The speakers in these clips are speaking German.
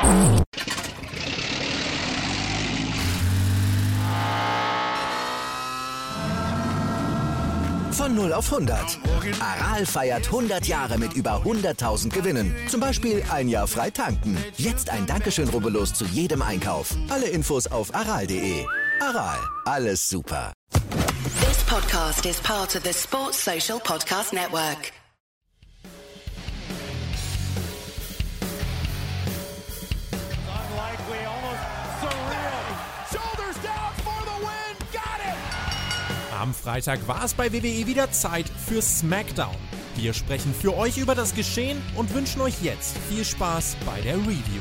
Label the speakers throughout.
Speaker 1: Von 0 auf 100. Aral feiert 100 Jahre mit über 100.000 Gewinnen. Zum Beispiel ein Jahr frei tanken. Jetzt ein Dankeschön, rubbellos zu jedem Einkauf. Alle Infos auf aral.de. Aral, alles super.
Speaker 2: This podcast is part of the Sports Social Podcast Network.
Speaker 3: Unlikely, almost surreal. Shoulders down for the win. Got it!
Speaker 4: Am Freitag war es bei WWE wieder Zeit für SmackDown. Wir sprechen für euch über das Geschehen und wünschen euch jetzt viel Spaß bei der Review.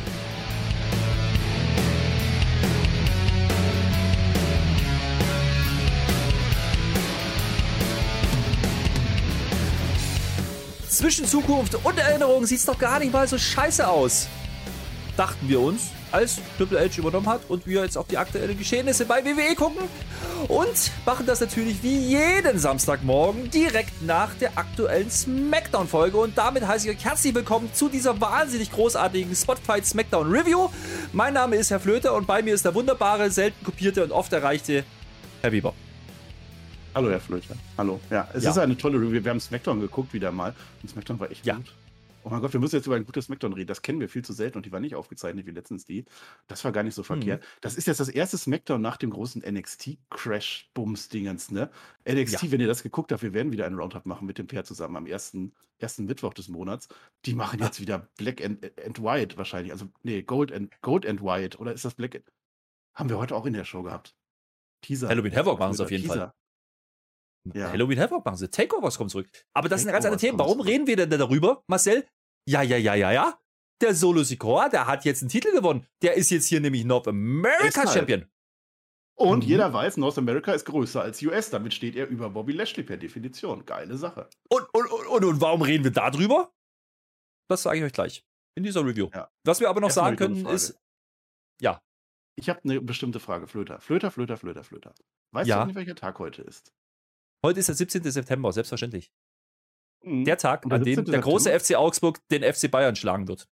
Speaker 5: Zwischen Zukunft und Erinnerung sieht's doch gar nicht mal so scheiße aus. Dachten wir uns, als Triple H übernommen hat und wir jetzt auf die aktuellen Geschehnisse bei WWE gucken und machen das natürlich wie jeden Samstagmorgen direkt nach der aktuellen Smackdown-Folge und damit heiße ich euch herzlich willkommen zu dieser wahnsinnig großartigen Spotfight Smackdown Review. Mein Name ist Herr Flöter und bei mir ist der wunderbare, selten kopierte und oft erreichte Herr Bieber.
Speaker 6: Hallo, Herr Flöter. Hallo. Ja, es ist eine tolle Review. Wir haben Smackdown geguckt wieder mal. Und Smackdown war echt gut. Oh mein Gott, wir müssen jetzt über ein gutes Smackdown reden. Das kennen wir viel zu selten und die war nicht aufgezeichnet wie letztens die. Das war gar nicht so verkehrt. Das ist jetzt das erste Smackdown nach dem großen NXT-Crash-Bums-Dingens, ne? NXT, wenn ihr das geguckt habt, wir werden wieder einen Roundup machen mit dem Pair zusammen am ersten Mittwoch des Monats. Die machen jetzt wieder Black and White wahrscheinlich. Also, nee, Gold and White. Oder ist das Black and... Haben wir heute auch in der Show gehabt. Teaser.
Speaker 5: Halloween Havoc machen sie auf jeden Fall. Ja. Halloween Havoc machen sie. Takeovers kommen zurück. Aber das sind ganz andere Themen. Warum reden wir denn darüber, Marcel? Ja. Der Solo Sikoa, der hat jetzt einen Titel gewonnen. Der ist jetzt hier nämlich North America Champion.
Speaker 6: Und jeder weiß, North America ist größer als US. Damit steht er über Bobby Lashley per Definition. Geile Sache.
Speaker 5: Und warum reden wir da drüber? Das sage ich euch gleich in dieser Review. Ja. Was wir aber noch sagen können ist... Ja.
Speaker 6: Ich habe eine bestimmte Frage, Flöter. Weißt du nicht, welcher Tag heute ist?
Speaker 5: Heute ist der 17. September, selbstverständlich. Der Tag, an dem der große FC Augsburg den FC Bayern schlagen wird.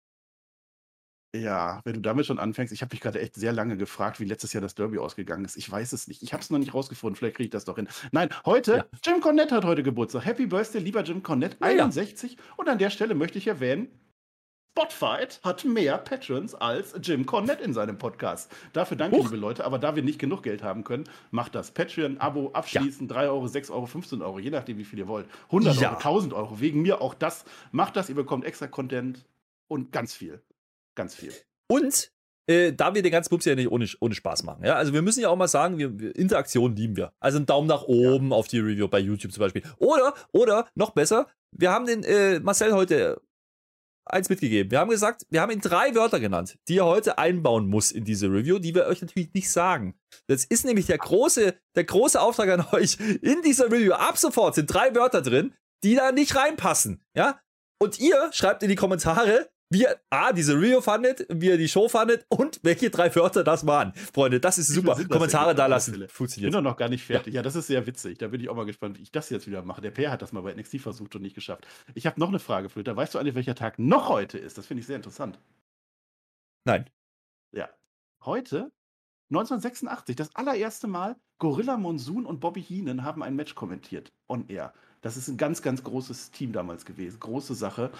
Speaker 6: Ja, wenn du damit schon anfängst, ich habe mich gerade echt sehr lange gefragt, wie letztes Jahr das Derby ausgegangen ist. Ich weiß es nicht. Ich habe es noch nicht rausgefunden. Vielleicht kriege ich das doch hin. Nein, heute, Jim Cornette hat heute Geburtstag. Happy Birthday, lieber Jim Cornette, 61. Und an der Stelle möchte ich erwähnen, Spotfight hat mehr Patrons als Jim Cornette in seinem Podcast. Dafür danke, liebe Leute. Aber da wir nicht genug Geld haben können, macht das Patreon-Abo abschließen. 3 Euro, 6 Euro, 15 Euro, je nachdem, wie viel ihr wollt. 100 Euro, 1000 Euro. Wegen mir auch das. Macht das, ihr bekommt extra Content und ganz viel. Ganz viel.
Speaker 5: Und da wir den ganzen Pups ja nicht ohne Spaß machen. Ja? Also wir müssen ja auch mal sagen, Interaktion lieben wir. Also einen Daumen nach oben auf die Review bei YouTube zum Beispiel. Oder noch besser, wir haben den Marcel heute eins mitgegeben. Wir haben gesagt, wir haben ihn 3 Wörter genannt, die er heute einbauen muss in diese Review, die wir euch natürlich nicht sagen. Das ist nämlich der große Auftrag an euch. In dieser Review ab sofort sind 3 Wörter drin, die da nicht reinpassen. Ja? Und ihr schreibt in die Kommentare, wie ihr diese Review fandet, wie ihr die Show fandet und welche 3 Wörter das waren. Freunde, das ist super. Kommentare da lassen.
Speaker 6: Ich bin doch noch gar nicht fertig. Ja, das ist sehr witzig. Da bin ich auch mal gespannt, wie ich das jetzt wieder mache. Der Per hat das mal bei NXT versucht und nicht geschafft. Ich habe noch eine Frage, Flöter. Weißt du eigentlich, welcher Tag noch heute ist? Das finde ich sehr interessant.
Speaker 5: Nein.
Speaker 6: Ja. Heute, 1986, das allererste Mal, Gorilla Monsoon und Bobby Heenan haben ein Match kommentiert. On Air. Das ist ein ganz, ganz großes Team damals gewesen. Große Sache.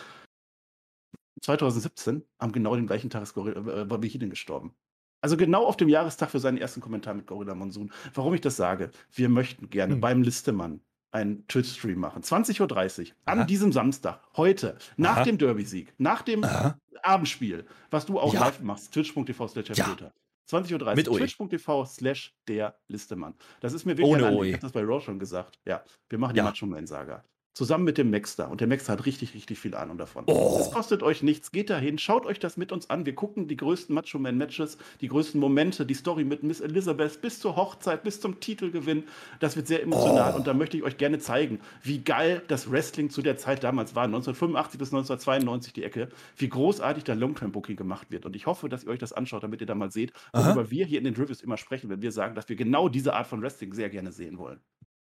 Speaker 6: 2017, am genau dem gleichen Tag ist Bobby Heenan gestorben. Also genau auf dem Jahrestag für seinen ersten Kommentar mit Gorilla Monsoon. Warum ich das sage? Wir möchten gerne beim Listemann einen Twitch-Stream machen. 20.30 Uhr an diesem Samstag, heute, nach dem Derby-Sieg, nach dem Abendspiel, was du auch live machst, twitch.tv/Herr 20.30 Uhr, twitch.tv/der Listemann. Das ist mir wirklich ich habe das bei Raw schon gesagt. Ja, wir machen die Macho-Man-Saga. Zusammen mit dem Maxter. Und der Maxter hat richtig, richtig viel Ahnung davon. Es kostet euch nichts. Geht dahin, schaut euch das mit uns an. Wir gucken die größten Macho-Man-Matches, die größten Momente, die Story mit Miss Elizabeth bis zur Hochzeit, bis zum Titelgewinn. Das wird sehr emotional. Und da möchte ich euch gerne zeigen, wie geil das Wrestling zu der Zeit damals war. 1985 bis 1992 die Ecke. Wie großartig da Long-Term-Booking gemacht wird. Und ich hoffe, dass ihr euch das anschaut, damit ihr da mal seht, worüber wir hier in den Reviews immer sprechen, wenn wir sagen, dass wir genau diese Art von Wrestling sehr gerne sehen wollen.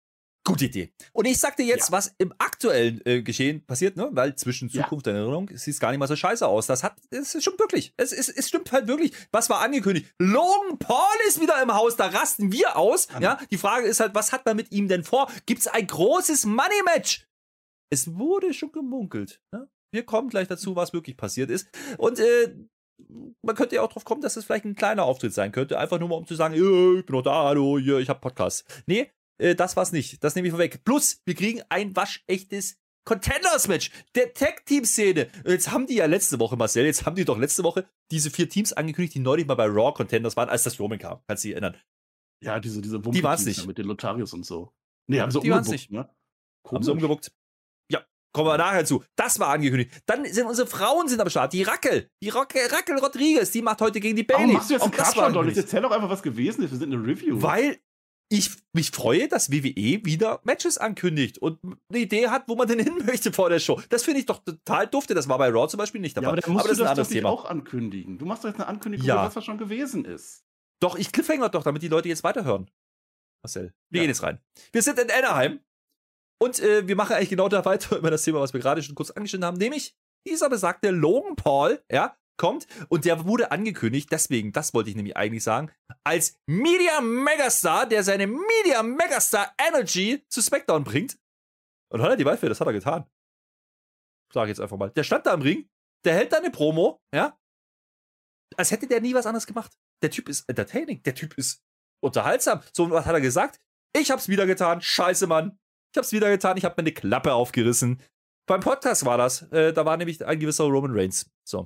Speaker 5: Gute Idee. Und ich sag dir jetzt, was im aktuellen Geschehen passiert, ne? Weil zwischen Zukunft und Erinnerung sieht es gar nicht mal so scheiße aus. Es stimmt wirklich. Es stimmt halt wirklich. Was war angekündigt? Logan Paul ist wieder im Haus, da rasten wir aus. Ja? Die Frage ist halt, was hat man mit ihm denn vor? Gibt's ein großes Money-Match? Es wurde schon gemunkelt. Ne? Wir kommen gleich dazu, was wirklich passiert ist. Und man könnte ja auch drauf kommen, dass es vielleicht ein kleiner Auftritt sein könnte. Einfach nur mal, um zu sagen, ich bin noch da, hallo, hier, ich hab Podcast. Nee, das war's nicht. Das nehme ich vorweg. Plus, wir kriegen ein waschechtes Contenders-Match der Tag-Team-Szene. Jetzt haben die ja letzte Woche, Marcel, letzte Woche diese 4 Teams angekündigt, die neulich mal bei Raw Contenders waren, als das Roman kam. Kannst du dich erinnern?
Speaker 6: Ja, diese
Speaker 5: die waren's nicht.
Speaker 6: Mit den Lotarius und so. Nee, haben sie
Speaker 5: die waren's nicht.
Speaker 6: Ne?
Speaker 5: Haben sie umgebuckt. Ja, kommen wir nachher zu. Das war angekündigt. Dann sind unsere Frauen am Start. Die Raquel Rodriguez, die macht heute gegen die Bayley.
Speaker 6: Warum machst du jetzt einen Countdown doch nicht? Erzähl doch einfach, was gewesen ist. Wir sind in der Review.
Speaker 5: Weil ich mich freue, dass WWE wieder Matches ankündigt und eine Idee hat, wo man denn hin möchte vor der Show. Das finde ich doch total dufte. Das war bei Raw zum Beispiel nicht dabei.
Speaker 6: Ja, aber dann musst
Speaker 5: das
Speaker 6: du das nicht auch ankündigen. Du machst doch jetzt eine Ankündigung, was schon gewesen ist.
Speaker 5: Doch, ich cliffhanger doch, damit die Leute jetzt weiterhören. Marcel, wir gehen jetzt rein. Wir sind in Anaheim und wir machen eigentlich genau da weiter über das Thema, was wir gerade schon kurz angeschnitten haben, nämlich dieser besagte Logan Paul, kommt und der wurde angekündigt, deswegen, das wollte ich nämlich eigentlich sagen, als Media Megastar, der seine Media Megastar Energy zu SmackDown bringt. Und hat er die Waldfee, das hat er getan. Sag ich jetzt einfach mal. Der stand da im Ring, der hält da eine Promo, als hätte der nie was anderes gemacht. Der Typ ist entertaining, der Typ ist unterhaltsam. So, was hat er gesagt? Ich hab's wieder getan, scheiße, Mann. Ich hab's wieder getan, ich hab mir eine Klappe aufgerissen. Beim Podcast war das, da war nämlich ein gewisser Roman Reigns. So.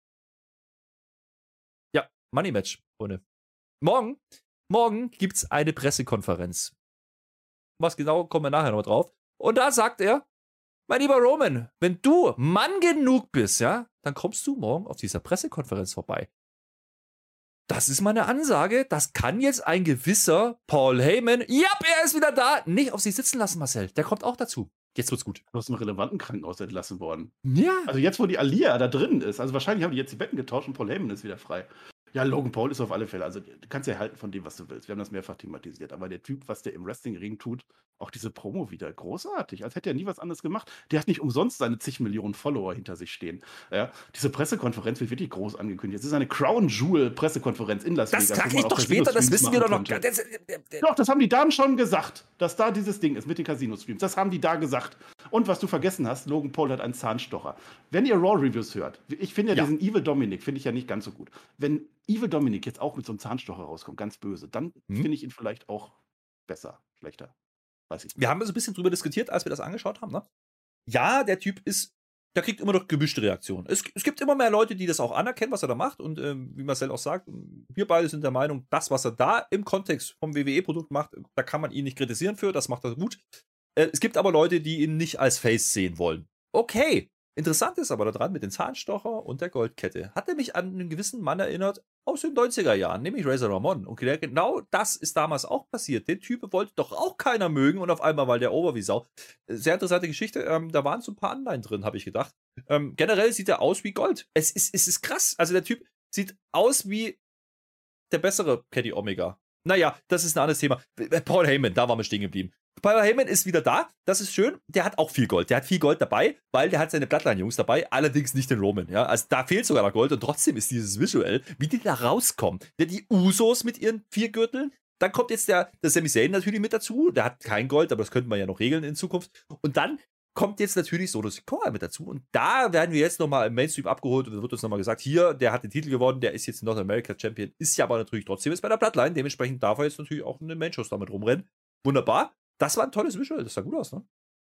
Speaker 5: Money Match, Freunde. Morgen gibt's eine Pressekonferenz. Was genau, kommen wir nachher noch drauf. Und da sagt er, mein lieber Roman, wenn du Mann genug bist, dann kommst du morgen auf dieser Pressekonferenz vorbei. Das ist meine Ansage, das kann jetzt ein gewisser Paul Heyman, er ist wieder da, nicht auf sich sitzen lassen, Marcel. Der kommt auch dazu. Jetzt wird's gut.
Speaker 6: Du hast im relevanten Krankenhaus entlassen worden.
Speaker 5: Ja.
Speaker 6: Also jetzt, wo die Alia da drin ist, also wahrscheinlich haben die jetzt die Betten getauscht und Paul Heyman ist wieder frei. Ja, Logan Paul ist auf alle Fälle, also du kannst ja halten von dem, was du willst. Wir haben das mehrfach thematisiert, aber der Typ, was der im Wrestling-Ring tut, auch diese Promo wieder, großartig, als hätte er nie was anderes gemacht. Der hat nicht umsonst seine zig Millionen Follower hinter sich stehen. Ja, diese Pressekonferenz wird wirklich groß angekündigt. Es ist eine Crown Jewel Pressekonferenz in Las Vegas.
Speaker 5: Das sag ich doch später, das wissen wir doch noch.
Speaker 6: Doch, das haben die dann schon gesagt, dass da dieses Ding ist mit den Casino-Streams. Das haben die da gesagt. Und was du vergessen hast, Logan Paul hat einen Zahnstocher. Wenn ihr Raw-Reviews hört, ich finde ja diesen Evil Dominic, finde ich ja nicht ganz so gut. Wenn Evil Dominic jetzt auch mit so einem Zahnstocher rauskommt, ganz böse, dann finde ich ihn vielleicht auch besser, schlechter. Weiß ich nicht.
Speaker 5: Wir haben so ein bisschen drüber diskutiert, als wir das angeschaut haben, ne? Ja, der Typ der kriegt immer noch gemischte Reaktionen. Es gibt immer mehr Leute, die das auch anerkennen, was er da macht. Und wie Marcel auch sagt, wir beide sind der Meinung, das, was er da im Kontext vom WWE-Produkt macht, da kann man ihn nicht kritisieren für, das macht er gut. Es gibt aber Leute, die ihn nicht als Face sehen wollen. Okay. Interessant ist aber daran, mit dem Zahnstocher und der Goldkette hat er mich an einen gewissen Mann erinnert aus den 90er Jahren, nämlich Razor Ramon. Und genau das ist damals auch passiert. Den Typ wollte doch auch keiner mögen und auf einmal war der over wie Sau. Sehr interessante Geschichte. Da waren so ein paar Anleihen drin, habe ich gedacht. Generell sieht er aus wie Gold. Es ist krass. Also der Typ sieht aus wie der bessere Kenny Omega. Naja, das ist ein anderes Thema. Paul Heyman, da waren wir stehen geblieben. Paul Heyman ist wieder da, das ist schön. Der hat auch viel Gold. Der hat viel Gold dabei, weil der hat seine Bloodline-Jungs dabei, allerdings nicht den Roman. Ja? Also da fehlt sogar noch Gold und trotzdem ist dieses Visual, wie die da rauskommen. Die Usos mit ihren 4 Gürteln. Dann kommt jetzt der Sami Zayn natürlich mit dazu. Der hat kein Gold, aber das könnte man ja noch regeln in Zukunft. Und dann kommt jetzt natürlich Solo Sikoa mit dazu. Und da werden wir jetzt nochmal im Mainstream abgeholt und da wird uns nochmal gesagt, hier, der hat den Titel gewonnen, der ist jetzt North America Champion, ist ja aber natürlich trotzdem jetzt bei der Bloodline. Dementsprechend darf er jetzt natürlich auch in den Main-Shows damit rumrennen. Wunderbar. Das war ein tolles Visual, das sah gut aus, ne?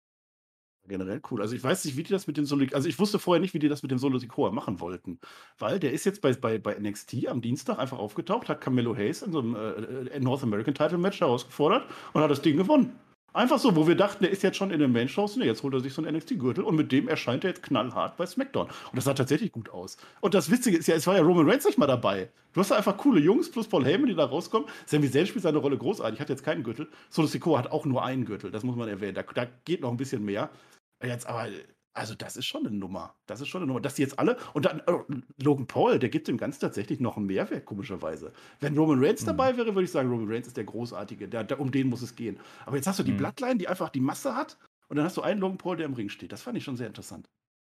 Speaker 6: Generell cool. Also ich weiß nicht, wie die das mit dem also ich wusste vorher nicht, wie die das mit dem Solo Sikoa machen wollten. Weil der ist jetzt bei NXT am Dienstag einfach aufgetaucht, hat Carmelo Hayes in so einem North American Title Match herausgefordert und hat das Ding gewonnen. Einfach so, wo wir dachten, der ist jetzt schon in den Main-Shows, ne, jetzt holt er sich so einen NXT-Gürtel und mit dem erscheint er jetzt knallhart bei SmackDown. Und das sah tatsächlich gut aus. Und das Witzige ist ja, es war ja Roman Reigns nicht mal dabei. Du hast da einfach coole Jungs plus Paul Heyman, die da rauskommen. Sami Zayn spielt seine Rolle großartig, hat jetzt keinen Gürtel. Solo Sikoa hat auch nur einen Gürtel, das muss man erwähnen. Da geht noch ein bisschen mehr. Jetzt aber Also, das ist schon eine Nummer. Das ist schon eine Nummer. Dass die jetzt alle und dann Logan Paul, der gibt dem Ganzen tatsächlich noch einen Mehrwert, komischerweise. Wenn Roman Reigns dabei wäre, würde ich sagen, Roman Reigns ist der Großartige, um den muss es gehen. Aber jetzt hast du die Bloodline, die einfach die Masse hat und dann hast du einen Logan Paul, der im Ring steht. Das fand ich schon sehr interessant.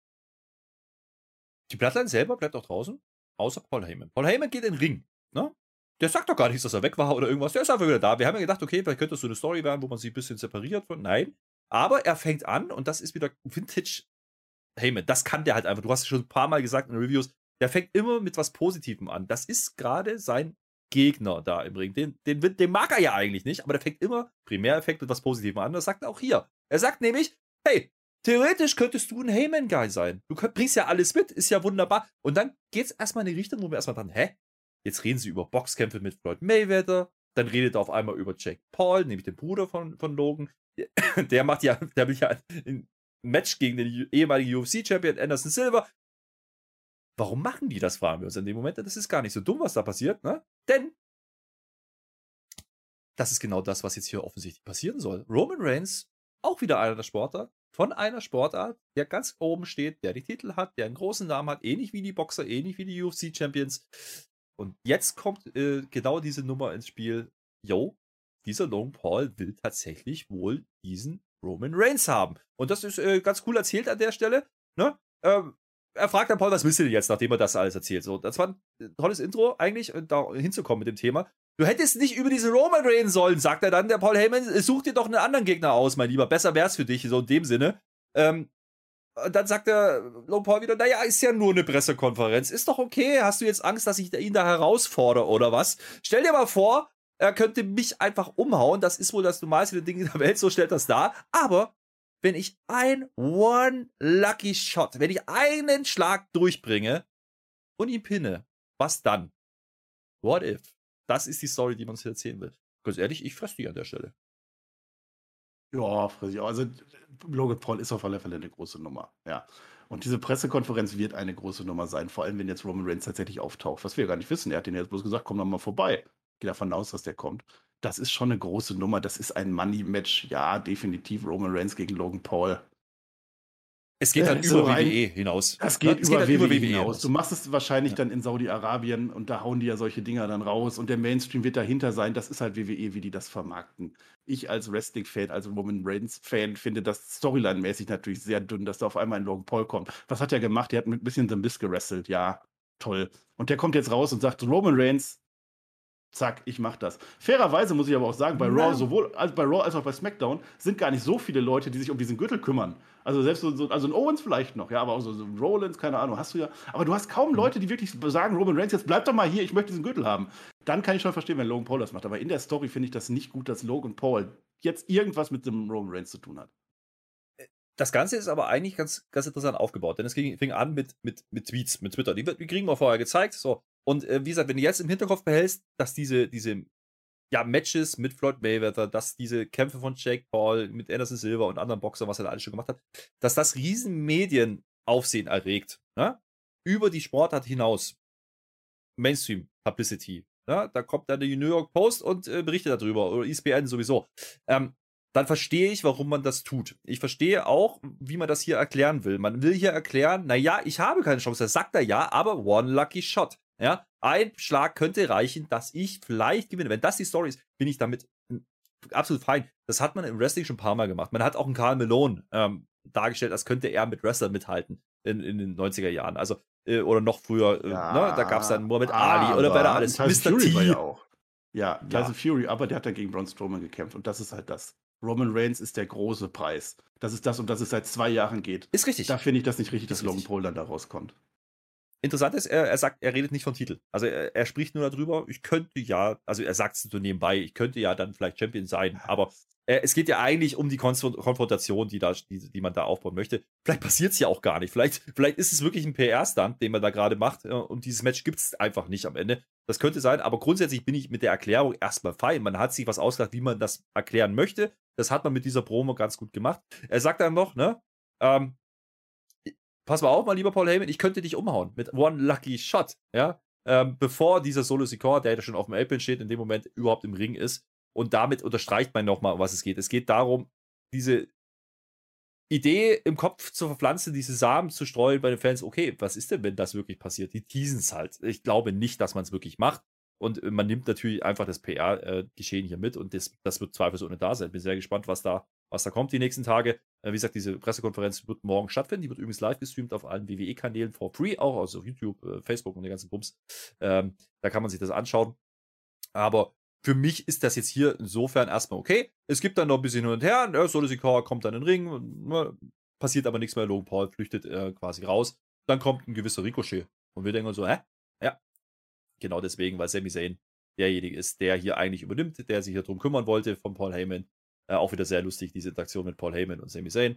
Speaker 5: Die Bloodline selber bleibt auch draußen, außer Paul Heyman. Paul Heyman geht in den Ring, ne? Der sagt doch gar nichts, dass er weg war oder irgendwas. Der ist einfach wieder da. Wir haben ja gedacht, okay, vielleicht könnte das so eine Story werden, wo man sich ein bisschen separiert von. Nein. Aber er fängt an und das ist wieder Vintage Heyman. Das kann der halt einfach. Du hast es schon ein paar Mal gesagt in Reviews. Der fängt immer mit was Positivem an. Das ist gerade sein Gegner da im Ring. Den mag er ja eigentlich nicht, aber der fängt immer Primäreffekt mit was Positivem an. Das sagt er auch hier. Er sagt nämlich, hey, theoretisch könntest du ein Heyman-Guy sein. Du bringst ja alles mit, ist ja wunderbar. Und dann geht's erstmal in die Richtung, wo wir erstmal dran, jetzt reden sie über Boxkämpfe mit Floyd Mayweather, dann redet er auf einmal über Jake Paul, nämlich den Bruder von Logan. Der will ja ein Match gegen den ehemaligen UFC-Champion Anderson Silva. Warum machen die das, fragen wir uns in dem Moment. Das ist gar nicht so dumm, was da passiert, ne? Denn das ist genau das, was jetzt hier offensichtlich passieren soll. Roman Reigns, auch wieder einer der Sportler, von einer Sportart, der ganz oben steht, der die Titel hat, der einen großen Namen hat, ähnlich wie die Boxer, ähnlich wie die UFC-Champions. Und jetzt kommt genau diese Nummer ins Spiel. Yo, dieser Logan Paul will tatsächlich wohl diesen Roman Reigns haben. Und das ist ganz cool erzählt an der Stelle. Ne? Er fragt dann Paul, was willst du denn jetzt, nachdem er das alles erzählt? So, das war ein tolles Intro eigentlich, da hinzukommen mit dem Thema. Du hättest nicht über diesen Roman reden sollen, sagt er dann, der Paul Heyman. Such dir doch einen anderen Gegner aus, mein Lieber. Besser wär's für dich, so in dem Sinne. Und dann sagt der Logan Paul wieder, naja, ist ja nur eine Pressekonferenz. Ist doch okay. Hast du jetzt Angst, dass ich ihn da herausfordere oder was? Stell dir mal vor, er könnte mich einfach umhauen. Das ist wohl das normalste Ding in der Welt. So stellt das dar. Aber wenn ich One Lucky Shot, wenn ich einen Schlag durchbringe und ihn pinne, was dann? What if? Das ist die Story, die man uns hier erzählen will. Ganz ehrlich, ich fresse die an der Stelle.
Speaker 6: Ja, fress ich auch. Also Logan Paul ist auf alle Fälle eine große Nummer, ja. Und diese Pressekonferenz wird eine große Nummer sein, vor allem wenn jetzt Roman Reigns tatsächlich auftaucht, was wir gar nicht wissen. Er hat den jetzt bloß gesagt, komm doch mal vorbei. Ich gehe davon aus, dass der kommt. Das ist schon eine große Nummer, das ist ein Money-Match. Ja, definitiv Roman Reigns gegen Logan Paul.
Speaker 5: Es geht dann über WWE hinaus.
Speaker 6: Das geht über WWE hinaus. Du machst es wahrscheinlich dann in Saudi-Arabien und da hauen die ja solche Dinger dann raus und der Mainstream wird dahinter sein. Das ist halt WWE, wie die das vermarkten. Ich als Wrestling-Fan, als Roman Reigns-Fan, finde das Storyline-mäßig natürlich sehr dünn, dass da auf einmal ein Logan Paul kommt. Was hat er gemacht? Der hat mit ein bisschen The Miz gerestelt. Ja, toll. Und der kommt jetzt raus und sagt, Roman Reigns, zack, ich mach das. Fairerweise muss ich aber auch sagen, bei Raw, sowohl bei Raw als auch bei SmackDown, sind gar nicht so viele Leute, die sich um diesen Gürtel kümmern. Also selbst also ein Owens vielleicht noch, ja, aber auch so ein Rollins, keine Ahnung, hast du ja. Aber du hast kaum Leute, die wirklich sagen, Roman Reigns, jetzt bleib doch mal hier, ich möchte diesen Gürtel haben. Dann kann ich schon verstehen, wenn Logan Paul das macht. Aber in der Story finde ich das nicht gut, dass Logan Paul jetzt irgendwas mit dem Roman Reigns zu tun hat.
Speaker 5: Das Ganze ist aber eigentlich ganz, ganz interessant aufgebaut, denn es fing an mit Tweets, mit Twitter. Die kriegen wir vorher gezeigt, so. Und wie gesagt, wenn du jetzt im Hinterkopf behältst, dass diese Matches mit Floyd Mayweather, dass diese Kämpfe von Jake Paul mit Anderson Silva und anderen Boxern, was er da alles schon gemacht hat, dass das riesen Medienaufsehen erregt, ne? Über die Sportart hinaus. Mainstream Publicity. Ne? Da kommt dann die New York Post und berichtet darüber, oder ESPN sowieso. Dann verstehe ich, warum man das tut. Ich verstehe auch, wie man das hier erklären will. Man will hier erklären, naja, ich habe keine Chance. Das sagt er ja, aber one lucky shot. Ja, ein Schlag könnte reichen, dass ich vielleicht gewinne. Wenn das die Story ist, bin ich damit absolut fein. Das hat man im Wrestling schon ein paar Mal gemacht. Man hat auch einen Karl Malone dargestellt, als könnte er mit Wrestlern mithalten in den 90er Jahren. Also, oder noch früher, ne? Da gab es dann Muhammad Ali oder wer da alles.
Speaker 6: Mr. T. War ja auch. Ja, Tyson Fury, aber der hat dann gegen Braun Strowman gekämpft und das ist halt das. Roman Reigns ist der große Preis. Das ist das, um das es seit 2 Jahren geht.
Speaker 5: Ist richtig.
Speaker 6: Da finde ich das nicht richtig, dass Logan Paul dann da rauskommt.
Speaker 5: Interessant ist, er sagt, er redet nicht von Titel. Also er spricht nur darüber, ich könnte ja, also er sagt es so nebenbei, ich könnte ja dann vielleicht Champion sein, aber es geht ja eigentlich um die Konfrontation, die man da aufbauen möchte. Vielleicht passiert es ja auch gar nicht. Vielleicht ist es wirklich ein PR-Stunt, den man da gerade macht und dieses Match gibt es einfach nicht am Ende. Das könnte sein, aber grundsätzlich bin ich mit der Erklärung erstmal fein. Man hat sich was ausgedacht, wie man das erklären möchte. Das hat man mit dieser Promo ganz gut gemacht. Er sagt dann noch, ne, pass mal auf, mein lieber Paul Heyman, ich könnte dich umhauen mit One Lucky Shot, ja, bevor dieser Solo Sikoa, der ja schon auf dem Apron steht, in dem Moment überhaupt im Ring ist. Und damit unterstreicht man nochmal, um was es geht. Es geht darum, diese Idee im Kopf zu verpflanzen, diese Samen zu streuen bei den Fans, okay, was ist denn, wenn das wirklich passiert? Die teasen es halt. Ich glaube nicht, dass man es wirklich macht. Und man nimmt natürlich einfach das PR-Geschehen hier mit und das wird zweifelsohne da sein. Bin sehr gespannt, was da kommt die nächsten Tage. Wie gesagt, diese Pressekonferenz wird morgen stattfinden. Die wird übrigens live gestreamt auf allen WWE-Kanälen for free, auch also auf YouTube, Facebook und den ganzen Bums. Da kann man sich das anschauen. Aber für mich ist das jetzt hier insofern erstmal okay. Es gibt dann noch ein bisschen hin und her. Solo Sikoa kommt dann in den Ring. Passiert aber nichts mehr. Logan Paul flüchtet quasi raus. Dann kommt ein gewisser Ricochet. Und wir denken uns so, ja. Genau deswegen, weil Sami Zayn derjenige ist, der hier eigentlich übernimmt, der sich hier drum kümmern wollte von Paul Heyman. Auch wieder sehr lustig, diese Interaktion mit Paul Heyman und Sami Zayn.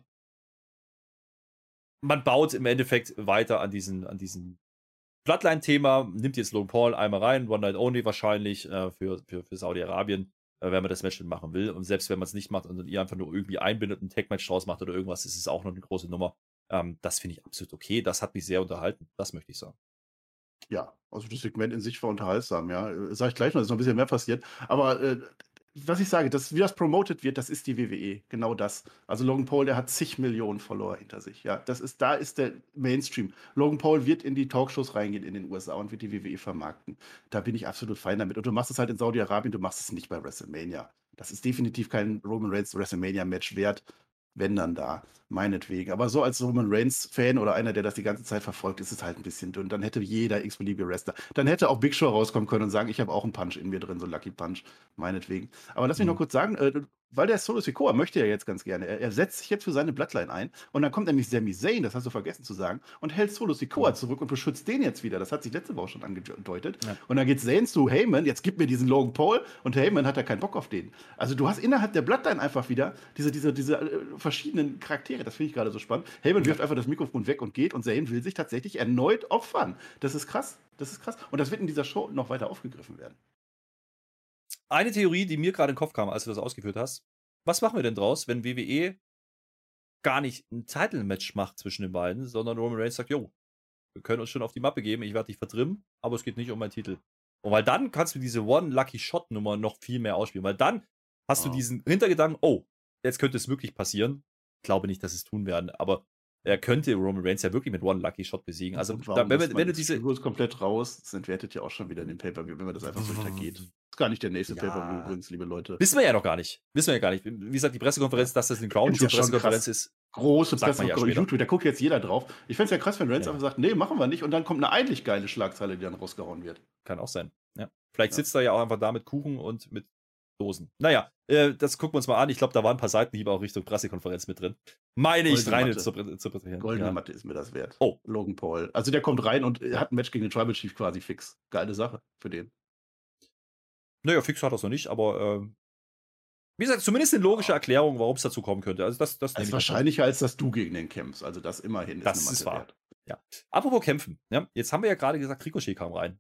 Speaker 5: Man baut im Endeffekt weiter an diesem Bloodline-Thema, nimmt jetzt Logan Paul einmal rein, One Night Only wahrscheinlich für Saudi-Arabien, wenn man das Match denn machen will. Und selbst wenn man es nicht macht und ihr einfach nur irgendwie einbindet, ein Tag-Match draus macht oder irgendwas, ist es auch noch eine große Nummer. Das finde ich absolut okay. Das hat mich sehr unterhalten. Das möchte ich sagen.
Speaker 6: Ja, also das Segment in sich war unterhaltsam, ja. Sag ich gleich noch, ist noch ein bisschen mehr passiert. Aber was ich sage, wie das promoted wird, das ist die WWE. Genau das. Also Logan Paul, der hat zig Millionen Follower hinter sich. Ja, da ist der Mainstream. Logan Paul wird in die Talkshows reingehen in den USA und wird die WWE vermarkten. Da bin ich absolut fein damit. Und du machst es halt in Saudi-Arabien, du machst es nicht bei WrestleMania. Das ist definitiv kein Roman Reigns WrestleMania-Match wert. Wenn dann da, meinetwegen. Aber so als Roman Reigns-Fan oder einer, der das die ganze Zeit verfolgt, ist es halt ein bisschen dünn. Dann hätte jeder x-beliebige Wrestler. Dann hätte auch Big Show rauskommen können und sagen, ich habe auch einen Punch in mir drin, so einen Lucky Punch, meinetwegen. Aber lass mich noch kurz sagen, weil der Solo Sikoa möchte ja jetzt ganz gerne. Er setzt sich jetzt für seine Bloodline ein und dann kommt nämlich Sami Zayn, das hast du vergessen zu sagen, und hält Solo Sikoa zurück und beschützt den jetzt wieder. Das hat sich letzte Woche schon angedeutet. Ja. Und dann geht Zayn zu Heyman, jetzt gib mir diesen Logan Paul, und Heyman hat ja keinen Bock auf den. Also du hast innerhalb der Bloodline einfach wieder diese verschiedenen Charaktere. Das finde ich gerade so spannend. Heyman wirft einfach das Mikrofon weg und geht und Zayn will sich tatsächlich erneut opfern. Das ist krass. Und das wird in dieser Show noch weiter aufgegriffen werden.
Speaker 5: Eine Theorie, die mir gerade in den Kopf kam, als du das ausgeführt hast. Was machen wir denn draus, wenn WWE gar nicht ein Title-Match macht zwischen den beiden, sondern Roman Reigns sagt, jo, wir können uns schon auf die Mappe geben, ich werde dich vertrimmen, aber es geht nicht um meinen Titel. Und weil dann kannst du diese One-Lucky-Shot-Nummer noch viel mehr ausspielen, weil dann hast du diesen Hintergedanken, oh, jetzt könnte es wirklich passieren. Ich glaube nicht, dass es tun werden, aber er könnte Roman Reigns ja wirklich mit One Lucky Shot besiegen. Also, wenn du diese.
Speaker 6: Du komplett raus, das entwertet ja auch schon wieder in den Pay-Per-View, wenn man das einfach so hintergeht. Ist gar nicht der nächste Pay-Per-View übrigens, liebe Leute.
Speaker 5: Wissen wir ja noch gar nicht. Wie gesagt, die Pressekonferenz, dass das eine Crown-Pressekonferenz ist.
Speaker 6: Große Pressekonferenz, YouTube, da guckt jetzt jeder drauf. Ich fände es ja krass, wenn Reigns einfach sagt, nee, machen wir nicht, und dann kommt eine eigentlich geile Schlagzeile, die dann rausgehauen wird.
Speaker 5: Kann auch sein. Ja. Vielleicht sitzt er ja auch einfach da mit Kuchen und mit Dosen. Naja, das gucken wir uns mal an. Ich glaube, da waren ein paar Seitenhiebe auch Richtung Pressekonferenz mit drin. Meine ich, rein zu präsentieren.
Speaker 6: Goldene Matte ist mir das wert.
Speaker 5: Oh.
Speaker 6: Logan Paul. Also der kommt rein und hat ein Match gegen den Tribal Chief quasi fix. Geile Sache für den.
Speaker 5: Naja, fix hat er es noch nicht, aber wie gesagt, zumindest eine logische Erklärung, warum es dazu kommen könnte. Also das
Speaker 6: ist wahrscheinlicher, als dass du gegen den kämpfst. Also das immerhin
Speaker 5: das ist wahr. Wert. Ja. Apropos kämpfen. Ja, jetzt haben wir ja gerade gesagt, Ricochet kam rein.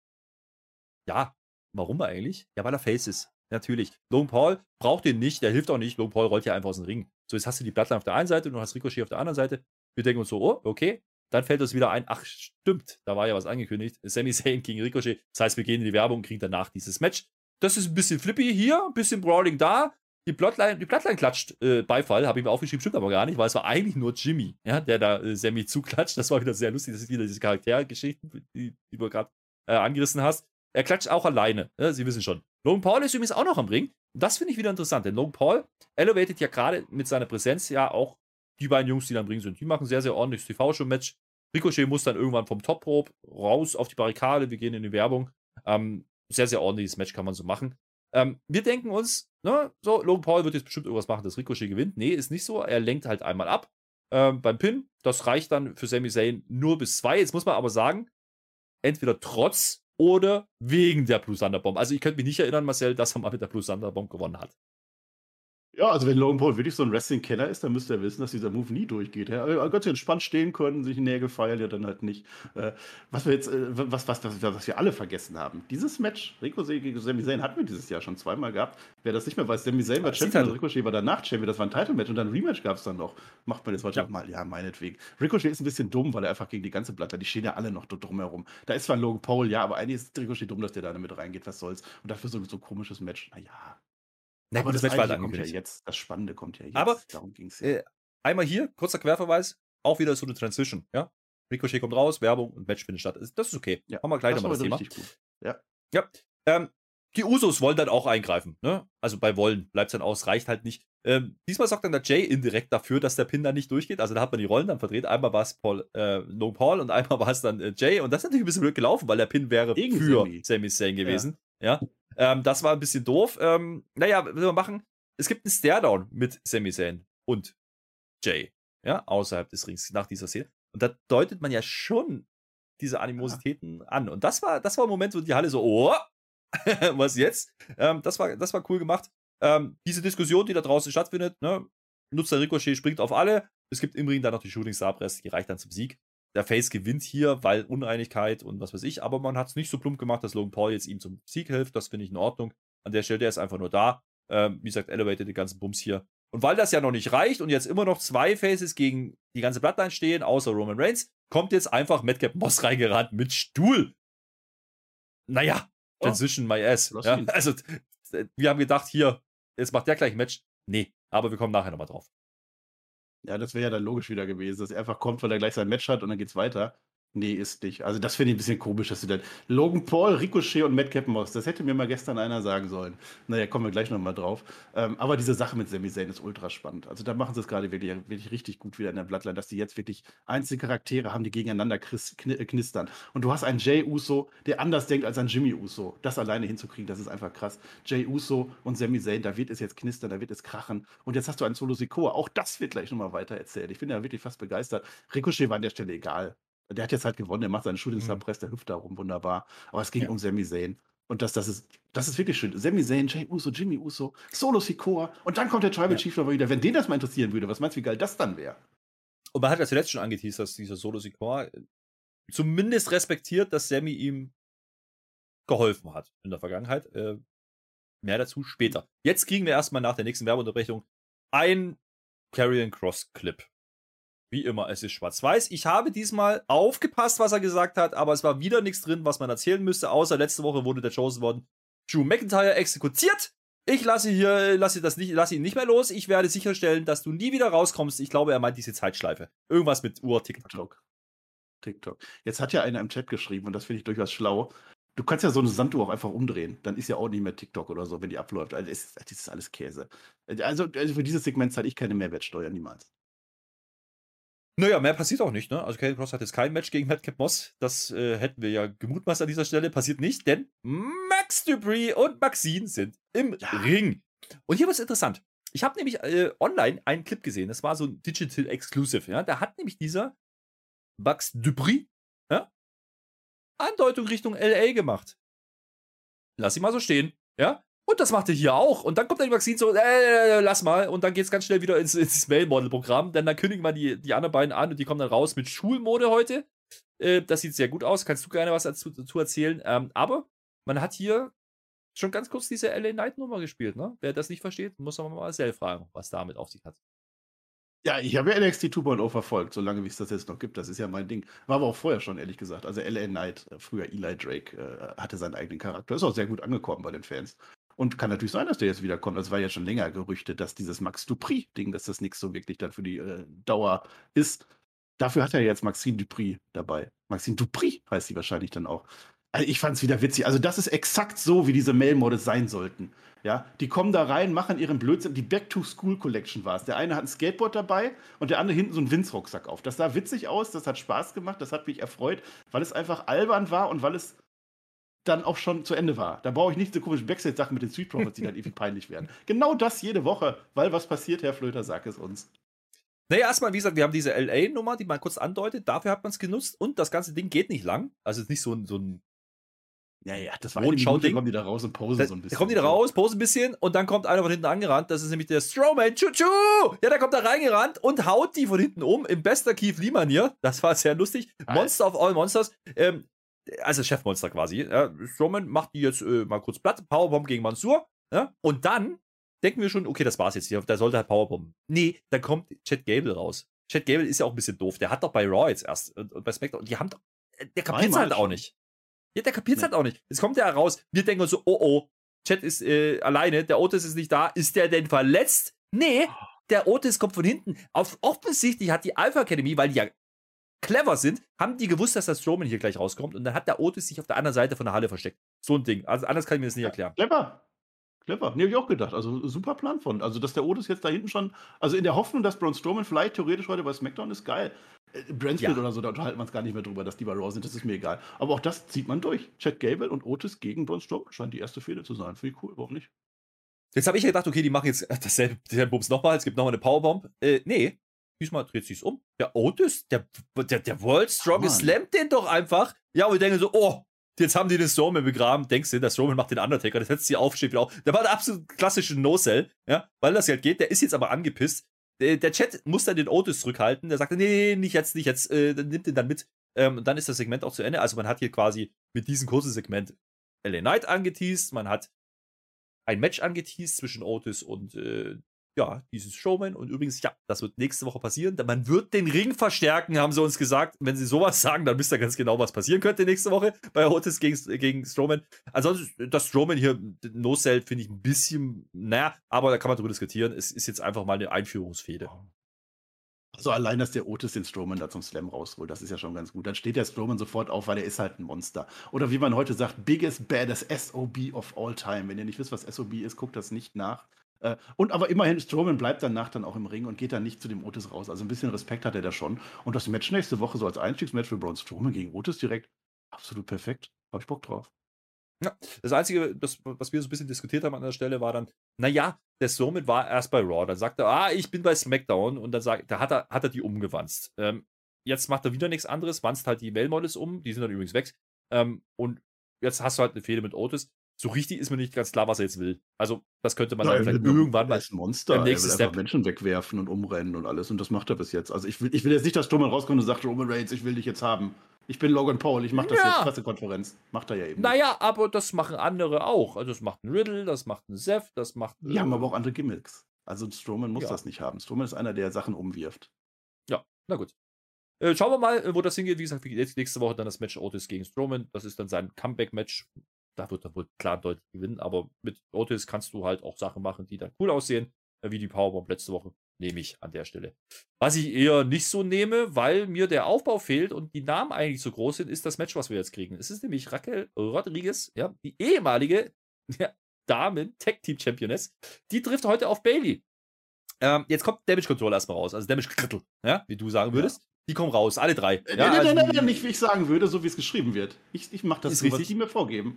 Speaker 5: Ja, warum eigentlich? Ja, weil er Face ist. Natürlich. Logan Paul braucht den nicht, der hilft auch nicht. Logan Paul rollt ja einfach aus dem Ring. So, jetzt hast du die Bloodline auf der einen Seite und du hast Ricochet auf der anderen Seite. Wir denken uns so, oh, okay. Dann fällt uns wieder ein, ach, stimmt, da war ja was angekündigt. Sami Zayn gegen Ricochet. Das heißt, wir gehen in die Werbung und kriegen danach dieses Match. Das ist ein bisschen flippy hier, ein bisschen Brawling da. Die Bloodline klatscht Beifall, habe ich mir aufgeschrieben, stimmt aber gar nicht, weil es war eigentlich nur Jimmy, ja, der da Sami zuklatscht. Das war wieder sehr lustig. Das ist wieder diese Charaktergeschichten, die du gerade angerissen hast. Er klatscht auch alleine, ja, Sie wissen schon. Logan Paul ist übrigens auch noch am Ring. Und das finde ich wieder interessant, denn Logan Paul elevated ja gerade mit seiner Präsenz ja auch die beiden Jungs, die da am Ring sind. Die machen sehr, sehr ordentliches TV-Show-Match. Ricochet muss dann irgendwann vom Top-Rope raus auf die Barrikade. Wir gehen in die Werbung. Sehr, sehr ordentliches Match kann man so machen. Wir denken uns, ne, so, Logan Paul wird jetzt bestimmt irgendwas machen, dass Ricochet gewinnt. Nee, ist nicht so. Er lenkt halt einmal ab beim Pin. Das reicht dann für Sami Zayn nur bis 2. Jetzt muss man aber sagen, entweder trotz oder wegen der Blue Thunder Bomb. Also ich könnte mich nicht erinnern, Marcel, dass er mal mit der Blue Thunder Bomb gewonnen hat.
Speaker 6: Ja, also wenn Logan Paul wirklich so ein Wrestling-Kenner ist, dann müsste er wissen, dass dieser Move nie durchgeht. Ja, ganz entspannt stehen können, sich Nägel feilen, ja dann halt nicht. Was wir alle vergessen haben, dieses Match, Ricochet gegen Sami Zayn, hatten wir dieses Jahr schon zweimal gehabt. Wer das nicht mehr weiß, Sami Zayn war Champion, und Ricochet war danach Champion, das war ein Title-Match und dann ein Rematch gab es dann noch. Macht man jetzt wahrscheinlich mal, ja, meinetwegen. Ricochet ist ein bisschen dumm, weil er einfach gegen die ganze Blatter, die stehen ja alle noch drumherum. Da ist zwar Logan Paul, ja, aber eigentlich ist Ricochet dumm, dass der da damit reingeht, was soll's. Und dafür so ein komisches Match, naja.
Speaker 5: Na gut,
Speaker 6: aber
Speaker 5: das Match war dann
Speaker 6: kommt ja jetzt. Das Spannende kommt ja jetzt.
Speaker 5: Aber
Speaker 6: darum ging es ja.
Speaker 5: einmal hier, kurzer Querverweis, auch wieder so eine Transition, ja. Ricochet kommt raus, Werbung und Match findet statt. Das ist okay.
Speaker 6: Ja,
Speaker 5: Haben wir gleich
Speaker 6: das
Speaker 5: nochmal das
Speaker 6: war
Speaker 5: Thema.
Speaker 6: richtig gut. Ja.
Speaker 5: Ja. Die Usos wollen dann auch eingreifen, ne? Also bei wollen bleibt es dann aus, reicht halt nicht. Diesmal sorgt dann der Jay indirekt dafür, dass der Pin dann nicht durchgeht. Also da hat man die Rollen dann verdreht. Einmal war es Logan Paul und einmal war es dann Jay. Und das ist natürlich ein bisschen blöd gelaufen, weil der Pin wäre
Speaker 6: Gegen
Speaker 5: für
Speaker 6: Sami.
Speaker 5: Sami Zayn gewesen. Ja. Das war ein bisschen doof. Naja, was will man machen? Es gibt einen Staredown mit Sami Zayn und Jay. Ja, außerhalb des Rings nach dieser Szene. Und da deutet man ja schon diese Animositäten an. Und das war ein Moment, wo die Halle so, oh, was jetzt? Das war cool gemacht. Diese Diskussion, die da draußen stattfindet, ne, nutzt der Ricochet, springt auf alle. Es gibt im Ring dann noch die Shooting Star Press, die reicht dann zum Sieg. Der Face gewinnt hier, weil Uneinigkeit und was weiß ich, aber man hat es nicht so plump gemacht, dass Logan Paul jetzt ihm zum Sieg hilft. Das finde ich in Ordnung. An der Stelle, der ist einfach nur da. Wie gesagt, elevated den ganzen Bums hier. Und weil das ja noch nicht reicht und jetzt immer noch 2 Faces gegen die ganze Bloodline stehen, außer Roman Reigns, kommt jetzt einfach Madcap Moss reingerannt mit Stuhl. Naja, Transition my ass. Ja, also, wir haben gedacht, hier, jetzt macht der gleich ein Match. Nee, aber wir kommen nachher nochmal drauf.
Speaker 6: Ja, das wäre ja dann logisch wieder gewesen, dass er einfach kommt, weil er gleich sein Match hat und dann geht's weiter. Nee, ist nicht. Also das finde ich ein bisschen komisch, dass du dann Logan Paul, Ricochet und Madcap Moss, das hätte mir mal gestern einer sagen sollen. Naja, kommen wir gleich nochmal drauf. Aber diese Sache mit Sami Zayn ist ultra spannend. Also da machen sie es gerade wirklich richtig gut wieder in der Bloodline, dass die jetzt wirklich einzelne Charaktere haben, die gegeneinander knistern. Und du hast einen Jay Uso, der anders denkt als ein Jimmy Uso. Das alleine hinzukriegen, das ist einfach krass. Jay Uso und Sami Zayn, da wird es jetzt knistern, da wird es krachen. Und jetzt hast du einen Solo Sikoa. Auch das wird gleich nochmal weiter erzählt. Ich bin ja wirklich fast begeistert. Ricochet war an der Stelle egal. Der hat jetzt halt gewonnen, der macht seinen Shooting Star Press, der hüpft da rum, wunderbar. Aber es ging um Sami Zayn. Und das ist wirklich schön. Sami Zayn, Jay Uso, Jimmy Uso, Solo Sikoa und dann kommt der Tribal Chief nochmal wieder. Wenn den das mal interessieren würde, was meinst du, wie geil das dann wäre?
Speaker 5: Und man hat ja zuletzt schon angeteased, dass dieser Solo Sikoa zumindest respektiert, dass Sami ihm geholfen hat in der Vergangenheit. Mehr dazu später. Jetzt kriegen wir erstmal nach der nächsten Werbeunterbrechung ein Karrion Kross Clip. Wie immer, es ist schwarz-weiß. Ich habe diesmal aufgepasst, was er gesagt hat, aber es war wieder nichts drin, was man erzählen müsste, außer letzte Woche wurde der Chosen One Drew McIntyre exekutiert. Ich lasse ihn nicht mehr los. Ich werde sicherstellen, dass du nie wieder rauskommst. Ich glaube, er meint diese Zeitschleife. Irgendwas mit Uhr, TikTok.
Speaker 6: Jetzt hat ja einer im Chat geschrieben, und das finde ich durchaus schlau. Du kannst ja so eine Sanduhr auch einfach umdrehen. Dann ist ja auch nicht mehr TikTok oder so, wenn die abläuft. Also das ist alles Käse. Also für dieses Segment zahle ich keine Mehrwertsteuer, niemals.
Speaker 5: Naja, mehr passiert auch nicht, ne? Also Karrion Kross hat jetzt kein Match gegen Madcap Moss. Das hätten wir ja gemutmaßt an dieser Stelle. Passiert nicht, denn Max Dupree und Maxine sind im Ring. Und hier wird es interessant. Ich habe nämlich online einen Clip gesehen. Das war so ein Digital Exclusive. Ja? Da hat nämlich dieser Max Dupree Andeutung Richtung LA gemacht. Lass ihn mal so stehen. Ja? Und das macht er hier auch. Und dann kommt dann die Maxine so, lass mal. Und dann geht es ganz schnell wieder ins Male-Model-Programm. Denn dann kündigen wir die anderen beiden an und die kommen dann raus mit Schulmode heute. Das sieht sehr gut aus. Kannst du gerne was dazu erzählen. Aber man hat hier schon ganz kurz diese LA Knight-Nummer gespielt. Ne? Wer das nicht versteht, muss man mal selbst fragen, was damit auf sich hat.
Speaker 6: Ja, ich habe ja NXT 2.0 verfolgt, solange wie es das jetzt noch gibt. Das ist ja mein Ding. War aber auch vorher schon, ehrlich gesagt. Also LA Knight, früher Eli Drake, hatte seinen eigenen Charakter. Ist auch sehr gut angekommen bei den Fans. Und kann natürlich sein, dass der jetzt wiederkommt. Es war ja schon länger gerüchtet, dass dieses Max Dupree-Ding, dass das nichts so wirklich dann für die Dauer ist. Dafür hat er jetzt Maxine Dupree dabei. Maxine Dupree heißt sie wahrscheinlich dann auch. Also ich fand es wieder witzig. Also das ist exakt so, wie diese Male-Models sein sollten. Ja, die kommen da rein, machen ihren Blödsinn. Die Back-to-School-Collection war es. Der eine hat ein Skateboard dabei und der andere hinten so einen Vince-Rucksack auf. Das sah witzig aus, das hat Spaß gemacht, das hat mich erfreut, weil es einfach albern war und weil es dann auch schon zu Ende war. Da brauche ich nicht so komische Backstage-Sachen mit den Street Profits, die dann irgendwie peinlich werden. Genau das jede Woche, weil was passiert, Herr Flöter, sag es uns.
Speaker 5: Naja, erstmal, wie gesagt, wir haben diese LA-Nummer, die man kurz andeutet, dafür hat man es genutzt und das ganze Ding geht nicht lang. Also es ist nicht so ein
Speaker 6: ja, das war eine Minute, kommen die da raus und posen so ein bisschen.
Speaker 5: Da kommen die da raus, posen ein bisschen und dann kommt einer von hinten angerannt, das ist nämlich der Strowman, Chuchu! Ja, der kommt da reingerannt und haut die von hinten um, im bester Keith Lee-Manier. Das war sehr lustig. Monster of all Monsters. Also Chefmonster quasi. Strowman macht die jetzt mal kurz platt, Powerbomb gegen Mansoor. Ja? Und dann denken wir schon, okay, das war's jetzt hier, der sollte halt Powerbomben. Nee, dann kommt Chad Gable raus. Chad Gable ist ja auch ein bisschen doof. Der hat doch bei Raw jetzt erst und bei SmackDown, die haben doch, der kapiert's halt auch nicht. Ja, der kapiert's halt auch nicht. Jetzt kommt der raus, wir denken uns so, oh, Chad ist alleine, der Otis ist nicht da, ist der denn verletzt? Nee, der Otis kommt von hinten. Offensichtlich hat die Alpha Academy, weil die ja clever sind, haben die gewusst, dass der Strowman hier gleich rauskommt und dann hat der Otis sich auf der anderen Seite von der Halle versteckt. So ein Ding. Also anders kann ich mir das nicht erklären.
Speaker 6: Clever. Nee, hab ich auch gedacht. Also super Plan von. Also, dass der Otis jetzt da hinten schon, also in der Hoffnung, dass Braun Strowman vielleicht theoretisch heute bei SmackDown ist, geil. Bransfield oder so, da unterhalten wir uns gar nicht mehr drüber, dass die bei Raw sind, das ist mir egal. Aber auch das zieht man durch. Chad Gable und Otis gegen Braun Strowman scheint die erste Fehde zu sein. Finde ich cool, warum nicht?
Speaker 5: Jetzt habe ich gedacht, okay, die machen jetzt denselben Bums nochmal, es gibt nochmal eine Powerbomb. Nee, diesmal dreht sich's um. Der Otis, der World Strongest slammt den doch einfach. Ja, und ich denke so, oh, jetzt haben die den Strowman begraben. Denkst du, der Strowman macht den Undertaker, das setzt sie auf, steht wieder auf. Der war der absolut klassische No-Sell, ja, weil das halt geht. Der ist jetzt aber angepisst. Der Chat muss dann den Otis zurückhalten. Der sagt, nee, nicht jetzt, nimmt den dann mit. Und dann ist das Segment auch zu Ende. Also man hat hier quasi mit diesem kurzen Segment LA Knight angeteased. Man hat ein Match angeteased zwischen Otis und dieses Strowman. Und übrigens, ja, das wird nächste Woche passieren. Man wird den Ring verstärken, haben sie uns gesagt. Wenn sie sowas sagen, dann wisst ihr ganz genau, was passieren könnte nächste Woche bei Otis gegen Strowman. Ansonsten, das Strowman hier, No-Sell, finde ich ein bisschen, aber da kann man drüber diskutieren. Es ist jetzt einfach mal eine Einführungsfehde.
Speaker 6: Also allein, dass der Otis den Strowman da zum Slam rausholt, das ist ja schon ganz gut. Dann steht der Strowman sofort auf, weil er ist halt ein Monster. Oder wie man heute sagt, biggest, baddest SOB of all time. Wenn ihr nicht wisst, was SOB ist, guckt das nicht nach. Und aber immerhin, Strowman bleibt danach dann auch im Ring und geht dann nicht zu dem Otis raus. Also ein bisschen Respekt hat er da schon. Und das Match nächste Woche so als Einstiegsmatch für Braun Strowman gegen Otis direkt, absolut perfekt. Hab ich Bock drauf.
Speaker 5: Ja, das Einzige, was wir so ein bisschen diskutiert haben an der Stelle, war dann, der Strowman war erst bei Raw. Dann sagt er, ich bin bei SmackDown. Und dann hat er die umgewanzt. Jetzt macht er wieder nichts anderes, wanzt halt die Male-Models um. Die sind dann übrigens weg. Und jetzt hast du halt eine Fehde mit Otis. So richtig ist mir nicht ganz klar, was er jetzt will. Also, das könnte man dann vielleicht irgendwann mal.
Speaker 6: Er ist ein Monster. Er will einfach Menschen wegwerfen und umrennen und alles. Und das macht er bis jetzt. Also, ich will jetzt nicht, dass Strowman rauskommt und sagt, Roman Reigns, ich will dich jetzt haben. Ich bin Logan Paul, ich mach das jetzt, Pressekonferenz. Macht er ja eben.
Speaker 5: Aber das machen andere auch. Also, das macht ein Riddle, das macht ein Seth, das macht.
Speaker 6: Die haben aber auch andere Gimmicks. Also, Strowman muss das nicht haben. Strowman ist einer, der Sachen umwirft.
Speaker 5: Ja, na gut. Schauen wir mal, wo das hingeht. Wie gesagt, nächste Woche dann das Match Otis gegen Strowman. Das ist dann sein Comeback-Match. Da wird er wohl klar und deutlich gewinnen, aber mit Otis kannst du halt auch Sachen machen, die dann cool aussehen, wie die Powerbomb letzte Woche, nehme ich an der Stelle. Was ich eher nicht so nehme, weil mir der Aufbau fehlt und die Namen eigentlich so groß sind, ist das Match, was wir jetzt kriegen. Es ist nämlich Raquel Rodriguez, ja, die ehemalige Damen-Tag-Team-Championess, die trifft heute auf Bayley. Jetzt kommt Damage Control erstmal raus, also Damage Control, ja, wie du sagen würdest. Ja. Die kommen raus, alle drei.
Speaker 6: Nein, nicht wie ich sagen würde, so wie es geschrieben wird. Ich mache das so, was die mir vorgeben.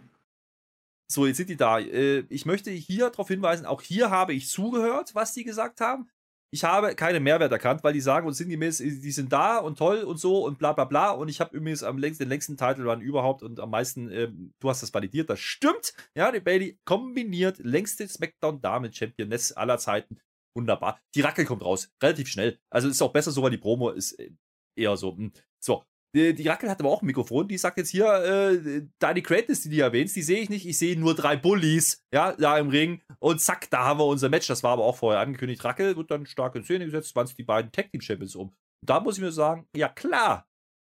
Speaker 5: So, jetzt sind die da. Ich möchte hier darauf hinweisen, auch hier habe ich zugehört, was die gesagt haben. Ich habe keinen Mehrwert erkannt, weil die sagen uns sinngemäß, die sind da und toll und so und bla bla bla. Und ich habe übrigens den längsten Title Run überhaupt und am meisten, du hast das validiert, das stimmt. Ja, die Bayley kombiniert längste SmackDown-Damen-Championess aller Zeiten. Wunderbar. Die Raquel kommt raus, relativ schnell. Also ist auch besser so, weil die Promo ist eher so. So. Die Raquel hat aber auch ein Mikrofon, die sagt jetzt hier, deine Greatness, die du erwähnst, die sehe ich nicht, ich sehe nur 3 Bullies, ja, da im Ring und zack, da haben wir unser Match, das war aber auch vorher angekündigt, Raquel wird dann stark in Szene gesetzt, wann es die beiden Tag-Team-Champions um. Und da muss ich mir sagen, ja klar,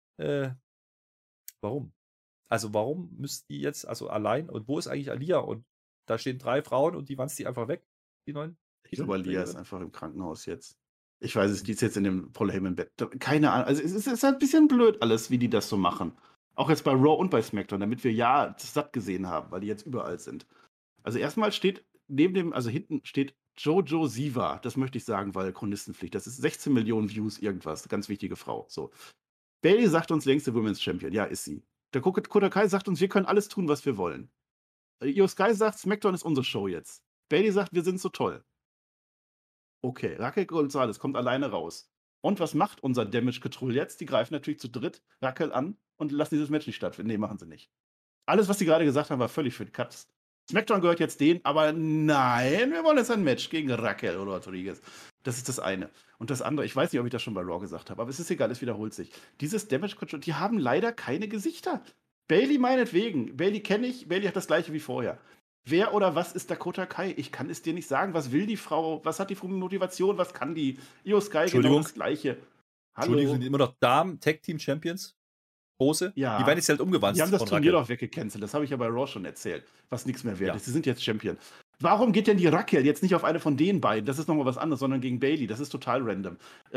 Speaker 5: warum? Also warum müsst die jetzt, also allein, und wo ist eigentlich Aliyah? Und da stehen 3 Frauen und die wanzt die einfach weg, die 9?
Speaker 6: Ich glaube, Aliyah ist einfach im Krankenhaus jetzt. Ich weiß es, die ist jetzt in dem Paul Heyman-Bett. Keine Ahnung. Also es ist halt ein bisschen blöd alles, wie die das so machen. Auch jetzt bei Raw und bei SmackDown, damit wir das satt gesehen haben, weil die jetzt überall sind. Also erstmal steht hinten steht Jojo Siva. Das möchte ich sagen, weil Chronistenpflicht. Das ist 16 Millionen Views, irgendwas. Ganz wichtige Frau. So. Bayley sagt uns längste Women's Champion. Ja, ist sie. Der Kota Kai sagt uns, wir können alles tun, was wir wollen. Io Sky sagt, SmackDown ist unsere Show jetzt. Bayley sagt, wir sind so toll. Okay, Raquel Gonzalez kommt alleine raus. Und was macht unser Damage Control jetzt? Die greifen natürlich zu dritt Raquel an und lassen dieses Match nicht stattfinden. Nee, machen sie nicht. Alles, was die gerade gesagt haben, war völlig für die Katz. SmackDown gehört jetzt denen, aber nein, wir wollen jetzt ein Match gegen Raquel Rodriguez. Das ist das eine. Und das andere, ich weiß nicht, ob ich das schon bei Raw gesagt habe, aber es ist egal, es wiederholt sich. Dieses Damage Control, die haben leider keine Gesichter. Bayley meinetwegen. Bayley kenne ich, Bayley hat das gleiche wie vorher. Wer oder was ist Dakota Kai? Ich kann es dir nicht sagen. Was will die Frau? Was hat die für Motivation? Was kann die? Io Sky genau das Gleiche. Hallo.
Speaker 5: Entschuldigung, sind immer noch Damen-Tag-Team-Champions? Große?
Speaker 6: Ja.
Speaker 5: Die werden jetzt halt umgewanzt.
Speaker 6: Die haben das Turnier doch weggecancelt. Das habe ich ja bei Raw schon erzählt. Was nichts mehr wert ist. Sie sind jetzt Champion. Warum geht denn die Raquel jetzt nicht auf eine von den beiden? Das ist nochmal was anderes, sondern gegen Bailey. Das ist total random.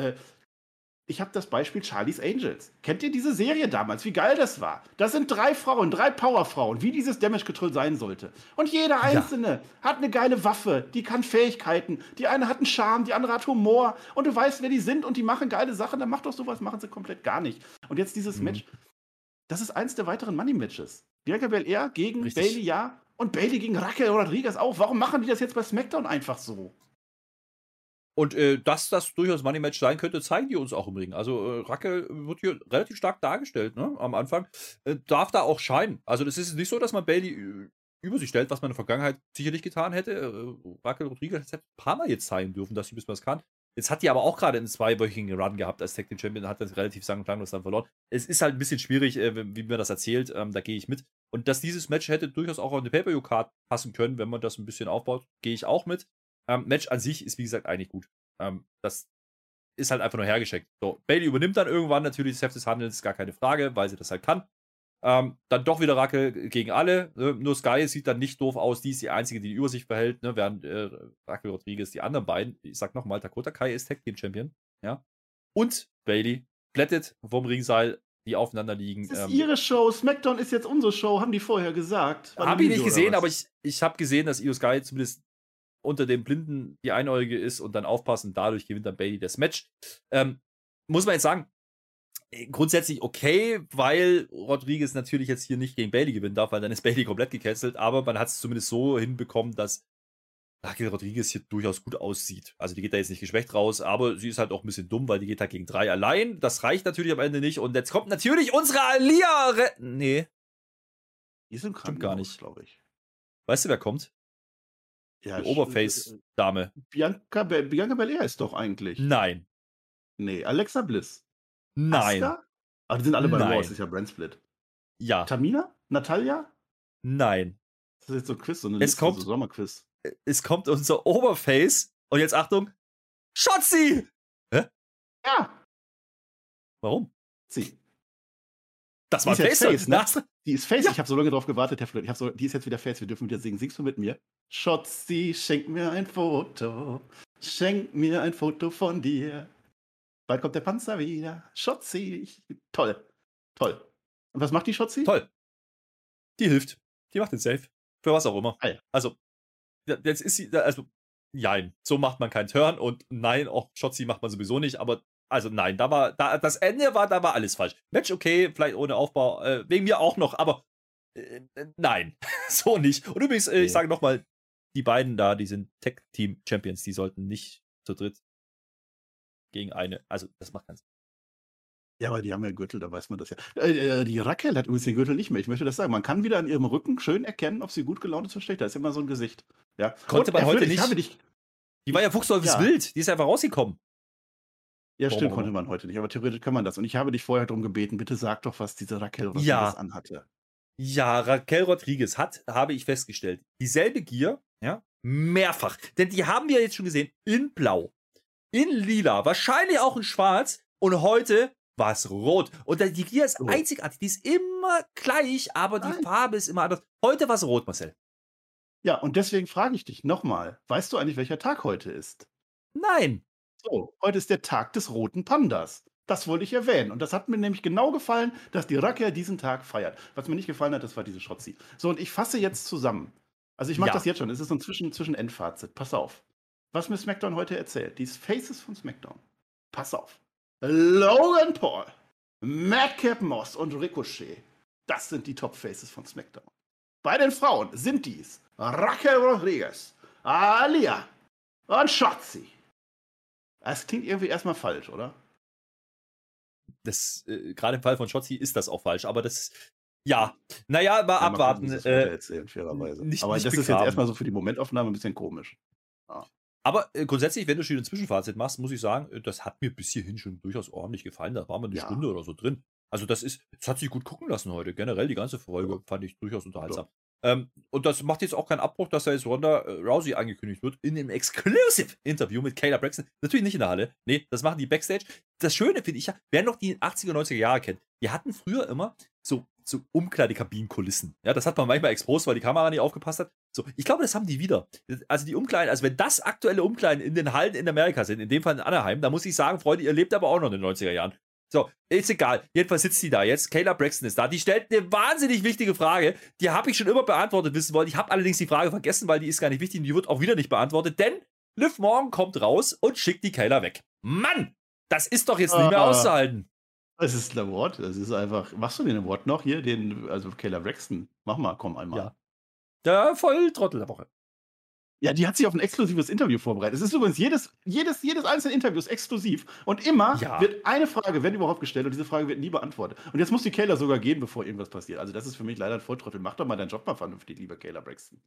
Speaker 6: Ich habe das Beispiel Charlie's Angels. Kennt ihr diese Serie damals? Wie geil das war. Das sind 3 Frauen, 3 Powerfrauen, wie dieses Damage Control sein sollte. Und jede einzelne hat eine geile Waffe, die kann Fähigkeiten. Die eine hat einen Charme, die andere hat Humor. Und du weißt, wer die sind und die machen geile Sachen. Dann macht doch sowas, machen sie komplett gar nicht. Und jetzt dieses Match, das ist eins der weiteren Money-Matches. Bianca Belair gegen Bailey, ja. Und Bailey gegen Raquel Rodriguez auch. Warum machen die das jetzt bei SmackDown einfach so?
Speaker 5: Und dass das durchaus Money Match sein könnte, zeigen die uns auch im Ring. Also Raquel wird hier relativ stark dargestellt, ne? Am Anfang. Darf da auch scheinen. Also das ist nicht so, dass man Bailey über sich stellt, was man in der Vergangenheit sicherlich getan hätte. Raquel Rodriguez hätte ein paar Mal jetzt zeigen dürfen, dass sie bis was kann. Jetzt hat die aber auch gerade einen 2-wöchigen Run gehabt als Tag Team Champion, hat das relativ sang- und klanglos dann verloren. Es ist halt ein bisschen schwierig, wie man das erzählt, da gehe ich mit. Und dass dieses Match hätte durchaus auch auf eine Pay-Per-View-Card passen können, wenn man das ein bisschen aufbaut, gehe ich auch mit. Match an sich ist, wie gesagt, eigentlich gut. Das ist halt einfach nur hergeschickt. So, Bailey übernimmt dann irgendwann natürlich das Heft des Handelns, gar keine Frage, weil sie das halt kann. Dann doch wieder Raquel gegen alle. Nur Sky sieht dann nicht doof aus. Die ist die Einzige, die die Übersicht behält, ne? Während Raquel Rodriguez die anderen beiden, ich sag nochmal, Dakota Kai ist Tag Team Champion. Ja? Und Bailey plättet vom Ringseil, die aufeinander liegen.
Speaker 6: Das ist ihre Show. SmackDown ist jetzt unsere Show, haben die vorher gesagt.
Speaker 5: Habe ich nicht gesehen, aber ich habe gesehen, dass Io Sky zumindest unter den Blinden die Einäugige ist und dann aufpassen. Dadurch gewinnt dann Bailey das Match. Muss man jetzt sagen, grundsätzlich okay, weil Rodriguez natürlich jetzt hier nicht gegen Bailey gewinnen darf, weil dann ist Bailey komplett gecancelt, aber man hat es zumindest so hinbekommen, dass Raquel Rodriguez hier durchaus gut aussieht. Also die geht da jetzt nicht geschwächt raus, aber sie ist halt auch ein bisschen dumm, weil die geht halt gegen 3 allein. Das reicht natürlich am Ende nicht und jetzt kommt natürlich unsere Alia. Nee.
Speaker 6: Die ist im
Speaker 5: Stimmt gar nicht,
Speaker 6: glaube ich.
Speaker 5: Weißt du, wer kommt?
Speaker 6: Ja,
Speaker 5: die Overface-Dame.
Speaker 6: Bianca Belair ist doch eigentlich.
Speaker 5: Nein.
Speaker 6: Nee, Alexa Bliss.
Speaker 5: Nein.
Speaker 6: Asuka? Aber die sind alle bei
Speaker 5: Nein.
Speaker 6: Raw, das ist ja Brandsplit.
Speaker 5: Ja.
Speaker 6: Tamina? Natalia?
Speaker 5: Nein.
Speaker 6: Das ist jetzt so ein Quiz, so eine
Speaker 5: Liste, so
Speaker 6: Sommerquiz.
Speaker 5: Es kommt unser Overface und jetzt Achtung, Shotzi! Hä?
Speaker 6: Ja.
Speaker 5: Warum?
Speaker 6: Sie.
Speaker 5: Das war
Speaker 6: Face,
Speaker 5: ne?
Speaker 6: Die ist Face,
Speaker 5: Ja.
Speaker 6: Ich habe so lange drauf gewartet, Herr Flöte. Die ist jetzt wieder Face, wir dürfen wieder singen. Singst du mit mir? Shotzi, schenk mir ein Foto. Schenk mir ein Foto von dir. Bald kommt der Panzer wieder. Shotzi. Toll. Toll. Und was macht die Shotzi?
Speaker 5: Toll. Die hilft. Die macht den Safe. Für was auch immer.
Speaker 6: Ah ja.
Speaker 5: Also, jetzt ist sie, also, nein, so macht man keinen Turn und nein, auch Shotzi macht man sowieso nicht, aber, also nein, das Ende war, da war alles falsch. Match okay, vielleicht ohne Aufbau, wegen mir auch noch, aber nein, so nicht. Und übrigens, ich sage nochmal, die beiden da, die sind Tag-Team-Champions, die sollten nicht zu dritt gegen eine, also das macht keinen Sinn.
Speaker 6: Ja, aber die haben ja Gürtel, da weiß man das ja. Die Raquel hat übrigens den Gürtel nicht mehr. Ich möchte das sagen. Man kann wieder an ihrem Rücken schön erkennen, ob sie gut gelaunt ist oder schlecht. Da ist immer so ein Gesicht. Ja.
Speaker 5: Konnte man heute nicht.
Speaker 6: Die
Speaker 5: war ja fuchsläufig wild. Die ist einfach rausgekommen.
Speaker 6: Ja, stimmt, konnte man heute nicht. Aber theoretisch kann man das. Und ich habe dich vorher darum gebeten, bitte sag doch, was diese Raquel Rodriguez anhatte.
Speaker 5: Ja, Raquel Rodriguez habe ich festgestellt, dieselbe Gier, ja, mehrfach. Denn die haben wir jetzt schon gesehen in Blau, in Lila, wahrscheinlich auch in Schwarz und heute war es rot. Und die Gier ist einzigartig, die ist immer gleich, aber die Farbe ist immer anders. Heute war es rot, Marcel.
Speaker 6: Ja, und deswegen frage ich dich nochmal, weißt du eigentlich, welcher Tag heute ist?
Speaker 5: Nein.
Speaker 6: So, heute ist der Tag des roten Pandas. Das wollte ich erwähnen. Und das hat mir nämlich genau gefallen, dass die Raquel diesen Tag feiert. Was mir nicht gefallen hat, das war diese Shotzi. So, und ich fasse jetzt zusammen. Also ich mache das jetzt schon. Es ist so ein Zwischen-Endfazit. Pass auf. Was mir SmackDown heute erzählt. Die Faces von SmackDown. Pass auf. Logan Paul, Madcap Moss und Ricochet. Das sind die Top-Faces von SmackDown. Bei den Frauen sind dies Raquel Rodriguez, Alia und Shotzi. Das klingt irgendwie erstmal falsch, oder?
Speaker 5: Das, gerade im Fall von Shotzi ist das auch falsch, aber das, ja. Naja, mal abwarten.
Speaker 6: Das erzählen, fairerweise. Aber das ist jetzt erstmal so für die Momentaufnahme ein bisschen komisch. Ja.
Speaker 5: Aber grundsätzlich, wenn du schon ein Zwischenfazit machst, muss ich sagen, das hat mir bis hierhin schon durchaus ordentlich gefallen. Da waren wir eine Stunde oder so drin. Also das hat sich gut gucken lassen heute. Generell die ganze Folge fand ich durchaus unterhaltsam. Und das macht jetzt auch keinen Abbruch, dass da jetzt Ronda Rousey angekündigt wird in einem Exclusive-Interview mit Kayla Braxton. Natürlich nicht in der Halle. Nee, das machen die Backstage. Das Schöne finde ich ja, wer noch die 80er, 90er Jahre kennt, die hatten früher immer so so Umkleidekabinenkulissen. Ja, das hat man manchmal exposed, weil die Kamera nicht aufgepasst hat. So, ich glaube, das haben die wieder. Also die Umkleiden, also wenn das aktuelle Umkleiden in den Hallen in Amerika sind, in dem Fall in Anaheim, da muss ich sagen, Freunde, ihr lebt aber auch noch in den 90er Jahren. So, ist egal. Jedenfalls sitzt die da jetzt. Kayla Braxton ist da. Die stellt eine wahnsinnig wichtige Frage. Die habe ich schon immer beantwortet wissen wollen. Ich habe allerdings die Frage vergessen, weil die ist gar nicht wichtig und die wird auch wieder nicht beantwortet, denn Liv Morgan kommt raus und schickt die Kayla weg. Mann, das ist doch jetzt nicht mehr auszuhalten.
Speaker 6: Es ist ein Award. Es ist einfach. Machst du den Award noch hier? Also Kayla Braxton. Mach mal, komm einmal.
Speaker 5: Ja, voll Trottel der Woche.
Speaker 6: Ja, die hat sich auf ein exklusives Interview vorbereitet. Es ist übrigens jedes einzelne Interview ist exklusiv. Und immer wird eine Frage, wenn überhaupt, gestellt und diese Frage wird nie beantwortet. Und jetzt muss die Kayla sogar gehen, bevor irgendwas passiert. Also das ist für mich leider ein Volltrottel. Mach doch mal deinen Job mal vernünftig, liebe Kayla Braxton.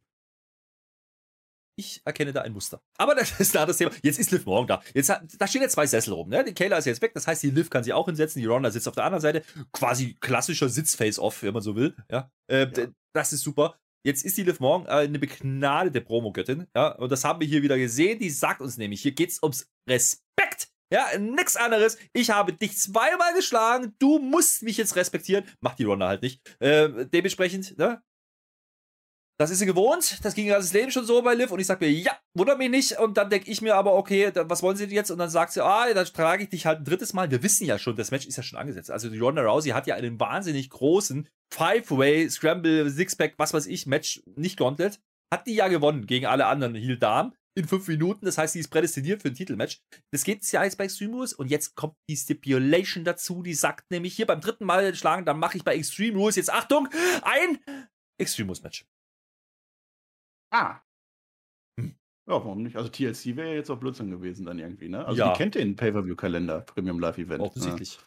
Speaker 5: Ich erkenne da ein Muster. Aber das ist da das Thema. Jetzt ist Liv Morgan da. Da stehen jetzt 2 Sessel rum. Ne? Die Kayla ist jetzt weg. Das heißt, die Liv kann sie auch hinsetzen. Die Ronda sitzt auf der anderen Seite. Quasi klassischer Sitz-Face-Off, wenn man so will. Ja? Das ist super. Jetzt ist die Liv Morgan eine begnadete Promogöttin. Ja? Und das haben wir hier wieder gesehen. Die sagt uns nämlich, hier geht es ums Respekt. Ja, nix anderes. Ich habe dich zweimal geschlagen. Du musst mich jetzt respektieren. Macht die Ronda halt nicht. Dementsprechend, ne? Das ist sie gewohnt, das ging ihr ganzes Leben schon so bei Liv und ich sag mir, ja, wundert mich nicht und dann denke ich mir aber, okay, was wollen sie jetzt? Und dann sagt sie, dann trage ich dich halt ein drittes Mal. Wir wissen ja schon, das Match ist ja schon angesetzt. Also die Ronda Rousey hat ja einen wahnsinnig großen Five-Way, Scramble, Sixpack, was weiß ich, Match, nicht Gauntlet, hat die ja gewonnen gegen alle anderen Heel-Damen in 5 Minuten. Das heißt, die ist prädestiniert für ein Titelmatch. Das geht ja jetzt bei Extreme Rules und jetzt kommt die Stipulation dazu, die sagt nämlich, hier beim 3. Mal schlagen, dann mache ich bei Extreme Rules jetzt, Achtung, ein Extreme Rules Match.
Speaker 6: Ja, warum nicht? Also TLC wäre ja jetzt auch Blödsinn gewesen dann irgendwie, ne? Also die kennt den Pay-Per-View-Kalender, Premium Live Event.
Speaker 5: Offensichtlich.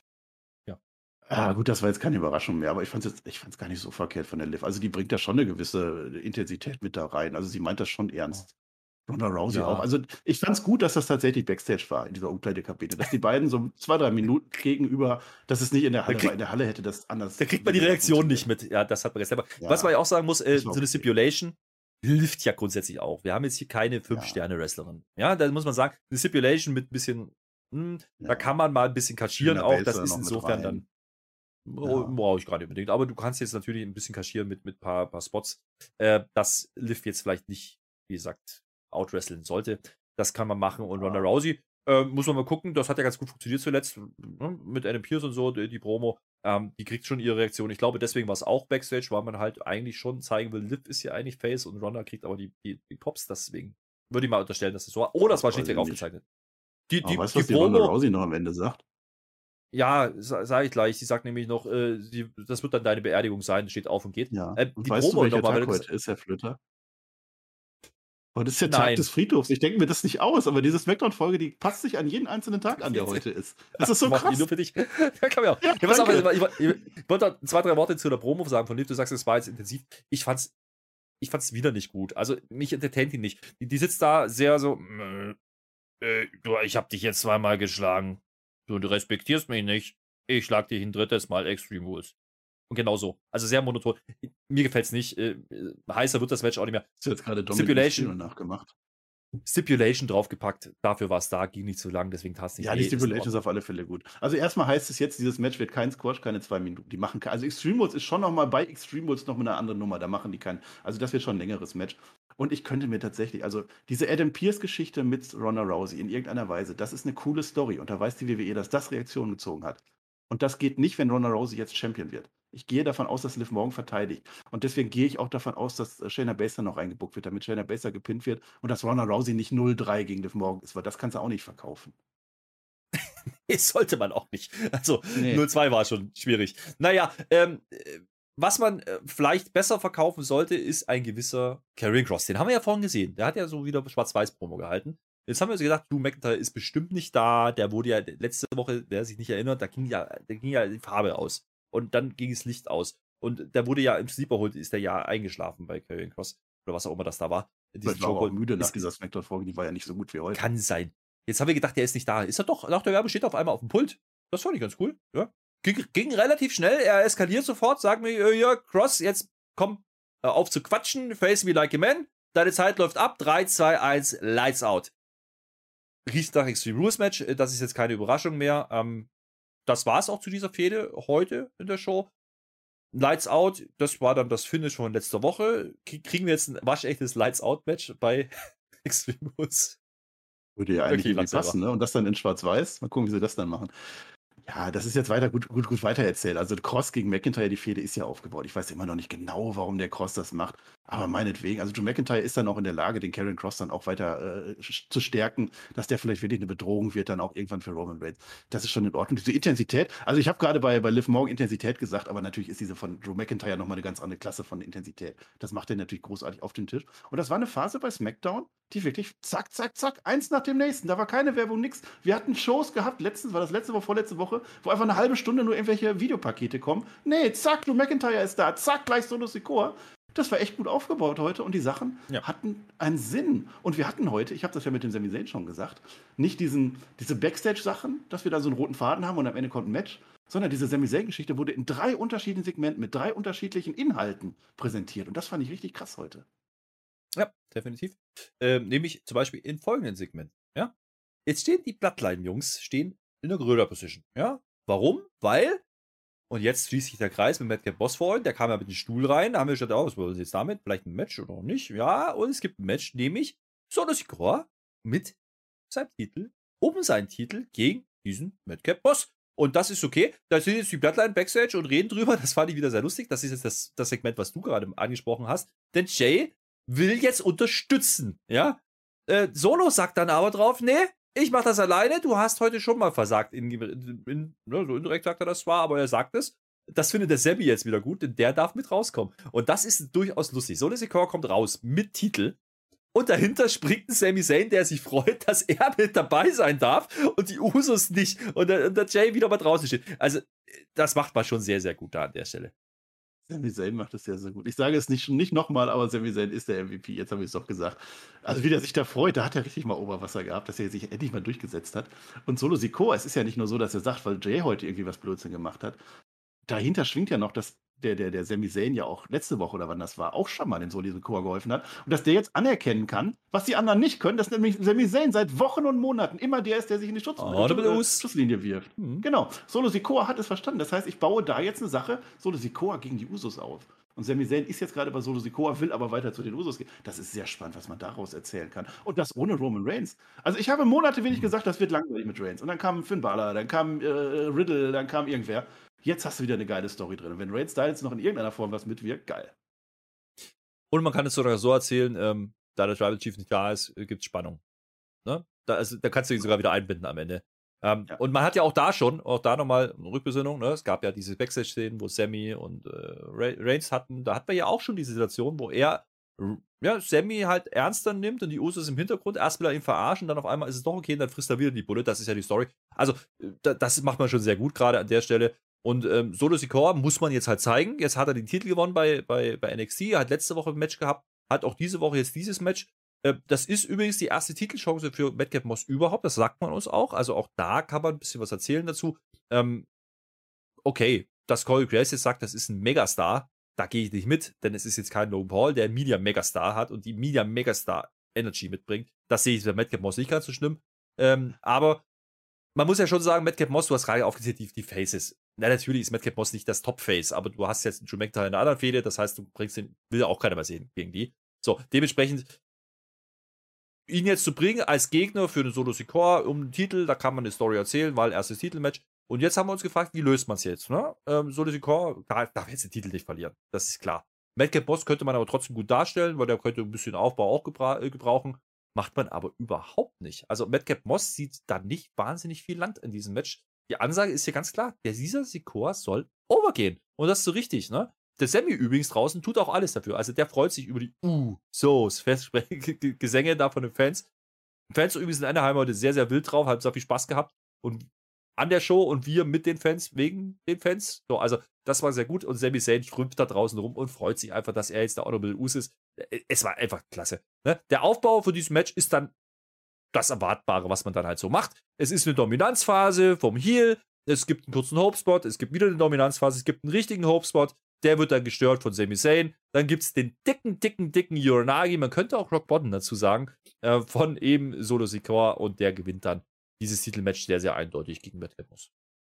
Speaker 6: Gut, das war jetzt keine Überraschung mehr, aber ich fand es gar nicht so verkehrt von der Liv. Also die bringt da schon eine gewisse Intensität mit da rein. Also sie meint das schon ernst. Ronda Rousey auch. Also ich fand es gut, dass das tatsächlich Backstage war, in dieser Umkleidekabine. Dass die beiden so 2-3 Minuten gegenüber, dass es nicht in der Halle war. In der Halle hätte das anders.
Speaker 5: Da kriegt man die Reaktion nicht mit. Ja, das hat man jetzt selber. Was man ja auch sagen muss, so eine Stipulation hilft ja grundsätzlich auch. Wir haben jetzt hier keine 5-Sterne-Wrestlerin. Ja, da muss man sagen, eine Stipulation mit ein bisschen, da kann man mal ein bisschen kaschieren auch. Das ist insofern dann, brauche ich gerade nicht unbedingt. Aber du kannst jetzt natürlich ein bisschen kaschieren mit ein paar Spots. Das Liv jetzt vielleicht nicht, wie gesagt, outwresteln sollte. Das kann man machen. Und Ronda Rousey, muss man mal gucken, das hat ja ganz gut funktioniert zuletzt, mit Adam Pearce und so, die Promo, die kriegt schon ihre Reaktion. Ich glaube, deswegen war es auch Backstage, weil man halt eigentlich schon zeigen will, Liv ist ja eigentlich Face und Ronda kriegt aber die Pops, deswegen würde ich mal unterstellen, dass das so war. Oh, das war schlichtweg aufgezeichnet.
Speaker 6: Weißt du, was die Ronda Rousey noch am Ende sagt?
Speaker 5: Ja, sage ich gleich. Sie sagt nämlich noch, das wird dann deine Beerdigung sein, steht auf und geht.
Speaker 6: Ja, und die weißt Promo du, welcher Tag heute ist, Herr Flöter? Heute ist der Tag des Friedhofs. Ich denke mir das nicht aus, aber diese Smackdown-Folge, die passt sich an jeden einzelnen Tag an, der heute ist. Das ist so krass.
Speaker 5: Nur für dich. Ja, kann man auch. Ja, ich wollte 2-3 Worte zu der Promo sagen von Liv. Du sagst, es war jetzt intensiv. Ich fand's wieder nicht gut. Also, mich entertaint die nicht. Die sitzt da sehr so, ich hab dich jetzt 2-mal geschlagen. Du respektierst mich nicht. Ich schlag dich ein 3. Mal Extreme Rules. Und genau so. Also sehr monoton. Mir gefällt's nicht. Heißer wird das Match auch nicht mehr.
Speaker 6: Hast du jetzt gerade
Speaker 5: Stipulation
Speaker 6: nachgemacht?
Speaker 5: Stipulation draufgepackt. Dafür war es da, ging nicht so lang, deswegen tat es nicht.
Speaker 6: Ja, die Stipulation ist auf alle Fälle gut. Also erstmal heißt es jetzt, dieses Match wird kein Squash, keine 2 Minuten. Die machen also Extreme Rules ist schon nochmal bei Extreme Rules noch eine andere Nummer. Da machen die keinen. Also das wird schon ein längeres Match. Und ich könnte mir tatsächlich, also diese Adam Pearce-Geschichte mit Ronda Rousey in irgendeiner Weise, das ist eine coole Story. Und da weiß die WWE, dass das Reaktionen gezogen hat. Und das geht nicht, wenn Ronda Rousey jetzt Champion wird. Ich gehe davon aus, dass Liv Morgan verteidigt. Und deswegen gehe ich auch davon aus, dass Shayna Baszler noch reingebuckt wird, damit Shayna Baszler gepinnt wird und dass Ronda Rousey nicht 0-3 gegen Liv Morgan ist, weil das kannst du auch nicht verkaufen.
Speaker 5: Sollte man auch nicht. Also 0-2 war schon schwierig. Naja, was man vielleicht besser verkaufen sollte, ist ein gewisser Karrion Kross. Den haben wir ja vorhin gesehen. Der hat ja so wieder Schwarz-Weiß-Promo gehalten. Jetzt haben wir uns gedacht, Drew McIntyre ist bestimmt nicht da. Der wurde ja letzte Woche, wer sich nicht erinnert, da ging ja die Farbe aus. Und dann ging das Licht aus. Und der wurde ja im Sleeper Hold, ist der ja eingeschlafen bei Karrion Kross. Oder was auch immer das da war.
Speaker 6: Ich war auch müde nach dieser Smackdown-Folge, die war ja nicht so gut wie heute.
Speaker 5: Kann sein. Jetzt haben wir gedacht, der ist nicht da. Ist er doch. Nach der Werbung steht er auf einmal auf dem Pult. Das fand ich ganz cool. Ja. Ging relativ schnell. Er eskaliert sofort. Sagt mir, ja, Kross, jetzt komm auf zu quatschen. Face me like a man. Deine Zeit läuft ab. 3, 2, 1, Lights out. Riecht nach Extreme Rules Match. Das ist jetzt keine Überraschung mehr. Das war es auch zu dieser Fehde heute in der Show. Lights Out, das war dann das Finish von letzter Woche. Kriegen wir jetzt ein waschechtes Lights Out-Match bei Extreme Rules?
Speaker 6: Würde ja eigentlich irgendwie passen, ne? Und das dann in Schwarz-Weiß. Mal gucken, wie sie das dann machen. Ja, das ist jetzt weiter gut weitererzählt. Also Cross gegen McIntyre, die Fehde ist ja aufgebaut. Ich weiß immer noch nicht genau, warum der Cross das macht. Aber meinetwegen, also Drew McIntyre ist dann auch in der Lage, den Karrion Cross dann auch weiter zu stärken, dass der vielleicht wirklich eine Bedrohung wird, dann auch irgendwann für Roman Reigns. Das ist schon in Ordnung. Diese Intensität, also ich habe gerade bei Liv Morgan Intensität gesagt, aber natürlich ist diese von Drew McIntyre nochmal eine ganz andere Klasse von Intensität. Das macht er natürlich großartig auf den Tisch. Und das war eine Phase bei SmackDown, die wirklich zack, zack, zack, eins nach dem nächsten. Da war keine Werbung, nix. Wir hatten Shows gehabt, war das letzte Woche, vorletzte Woche, wo einfach eine halbe Stunde nur irgendwelche Videopakete kommen. Nee, zack, Drew McIntyre ist da, zack, gleich Solo Sikoa. Das war echt gut aufgebaut heute und die Sachen hatten einen Sinn. Und wir hatten heute, ich habe das ja mit dem Sami Zayn schon gesagt, nicht diese Backstage-Sachen, dass wir da so einen roten Faden haben und am Ende kommt ein Match, sondern diese Sami Zayn-Geschichte wurde in 3 unterschiedlichen Segmenten mit 3 unterschiedlichen Inhalten präsentiert. Und das fand ich richtig krass heute.
Speaker 5: Ja, definitiv. Nämlich zum Beispiel in folgenden Segmenten. Ja? Jetzt stehen die Bloodline-Jungs in der Gröler-Position. Ja? Warum? Weil, und jetzt schließt sich der Kreis mit Madcap Moss vorhin, der kam ja mit dem Stuhl rein, da haben wir gesagt, was wollen wir jetzt damit? Vielleicht ein Match oder auch nicht? Ja, und es gibt ein Match, nämlich Solo Sikoa mit seinem Titel, seinen Titel gegen diesen Madcap Moss. Und das ist okay. Da sind jetzt die Bloodline Backstage und reden drüber. Das fand ich wieder sehr lustig. Das ist jetzt das Segment, was du gerade angesprochen hast. Denn Jay will jetzt unterstützen. Ja? Solo sagt dann aber drauf, nee, ich mach das alleine. Du hast heute schon mal versagt. So indirekt sagt er das zwar, aber er sagt es. Das findet der Sami jetzt wieder gut, denn der darf mit rauskommen. Und das ist durchaus lustig. Solo Sikoa kommt raus mit Titel. Und dahinter springt ein Sami Zayn, der sich freut, dass er mit dabei sein darf und die Usos nicht. Und der Jay wieder mal draußen steht. Also, das macht man schon sehr, sehr gut da an der Stelle.
Speaker 6: Sami Zayn macht das sehr, sehr gut. Ich sage es nicht nochmal, aber Sami Zayn ist der MVP. Jetzt habe ich es doch gesagt. Also, wie der sich da freut, da hat er richtig mal Oberwasser gehabt, dass er sich endlich mal durchgesetzt hat. Und Solo Sikoa, es ist ja nicht nur so, dass er sagt, weil Jay heute irgendwie was Blödsinn gemacht hat. Dahinter schwingt ja noch, dass der Sami Zayn ja auch letzte Woche oder wann das war, auch schon mal dem Solo Sikoa geholfen hat. Und dass der jetzt anerkennen kann, was die anderen nicht können, dass nämlich Sami Zayn seit Wochen und Monaten immer der ist, der sich in die Schusslinie wirft. Mhm. Genau. Solo Sikoa hat es verstanden. Das heißt, ich baue da jetzt eine Sache, Solo Sikoa gegen die Usos auf. Und Sami Zayn ist jetzt gerade bei Solo Sikoa, will aber weiter zu den Usos gehen. Das ist sehr spannend, was man daraus erzählen kann. Und das ohne Roman Reigns. Also ich habe Monate wenig gesagt, das wird langweilig mit Reigns. Und dann kam Finn Balor, dann kam Riddle, dann kam irgendwer. Jetzt hast du wieder eine geile Story drin. Und wenn Reigns da jetzt noch in irgendeiner Form was mitwirkt, geil.
Speaker 5: Und man kann es sogar so erzählen, da der Tribal Chief nicht da ist, gibt es Spannung. Ne? Da kannst du ihn sogar wieder einbinden am Ende. Und man hat ja auch da nochmal eine Rückbesinnung. Ne? Es gab ja diese Backstage-Szenen, wo Sami und Reigns hatten. Da hat man ja auch schon diese Situation, wo er Sami halt ernster nimmt und die Usos im Hintergrund. Erst will er ihn verarschen, dann auf einmal ist es doch okay und dann frisst er wieder die Bulle. Das ist ja die Story. Also, das macht man schon sehr gut, gerade an der Stelle. Und Solo Sikoa muss man jetzt halt zeigen. Jetzt hat er den Titel gewonnen bei NXT. Er hat letzte Woche ein Match gehabt. Hat auch diese Woche jetzt dieses Match. Das ist übrigens die erste Titelchance für Madcap Moss überhaupt. Das sagt man uns auch. Also auch da kann man ein bisschen was erzählen dazu. Okay, dass Corey Graves jetzt sagt, das ist ein Megastar. Da gehe ich nicht mit, denn es ist jetzt kein Logan Paul, der einen Media Megastar hat und die Media Megastar Energy mitbringt. Das sehe ich bei Madcap Moss nicht ganz so schlimm. Aber man muss ja schon sagen, Madcap Moss, du hast gerade aufgezählt, die Faces. Na, natürlich ist Madcap Moss nicht das Top-Face, aber du hast jetzt einen Drew McIntyre in einer anderen Fehde, das heißt, du bringst den, will ja auch keiner mehr sehen gegen die. So, dementsprechend, ihn jetzt zu bringen als Gegner für den Solo Sikoa um den Titel, da kann man eine Story erzählen, weil erstes Titelmatch. Und jetzt haben wir uns gefragt, wie löst man es jetzt? Ne? Solo Sikoa darf jetzt den Titel nicht verlieren, das ist klar. Madcap Moss könnte man aber trotzdem gut darstellen, weil der könnte ein bisschen Aufbau auch gebrauchen. Macht man aber überhaupt nicht. Also Madcap Moss sieht da nicht wahnsinnig viel Land in diesem Match. Die Ansage ist hier ganz klar, dieser Sikoa soll overgehen. Und das ist so richtig, ne? Der Sami übrigens draußen tut auch alles dafür. Also der freut sich über die Gesänge da von den Fans. Die Fans übrigens in Anaheim heute sehr, sehr wild drauf, haben so viel Spaß gehabt. Und an der Show und wir mit den Fans, wegen den Fans. So, also das war sehr gut. Und Sami Zayn strömt da draußen rum und freut sich einfach, dass er jetzt der Honorable Uso ist. Es war einfach klasse. Ne? Der Aufbau für dieses Match ist dann das Erwartbare, was man dann halt so macht. Es ist eine Dominanzphase vom Heel, es gibt einen kurzen Hopespot, es gibt wieder eine Dominanzphase, es gibt einen richtigen Hopespot, der wird dann gestört von Sami Zayn. Dann gibt es den dicken Uranagi, man könnte auch Rock Bottom dazu sagen, von eben Solo Sikoa und der gewinnt dann dieses Titelmatch sehr, sehr eindeutig gegen Madcap Moss.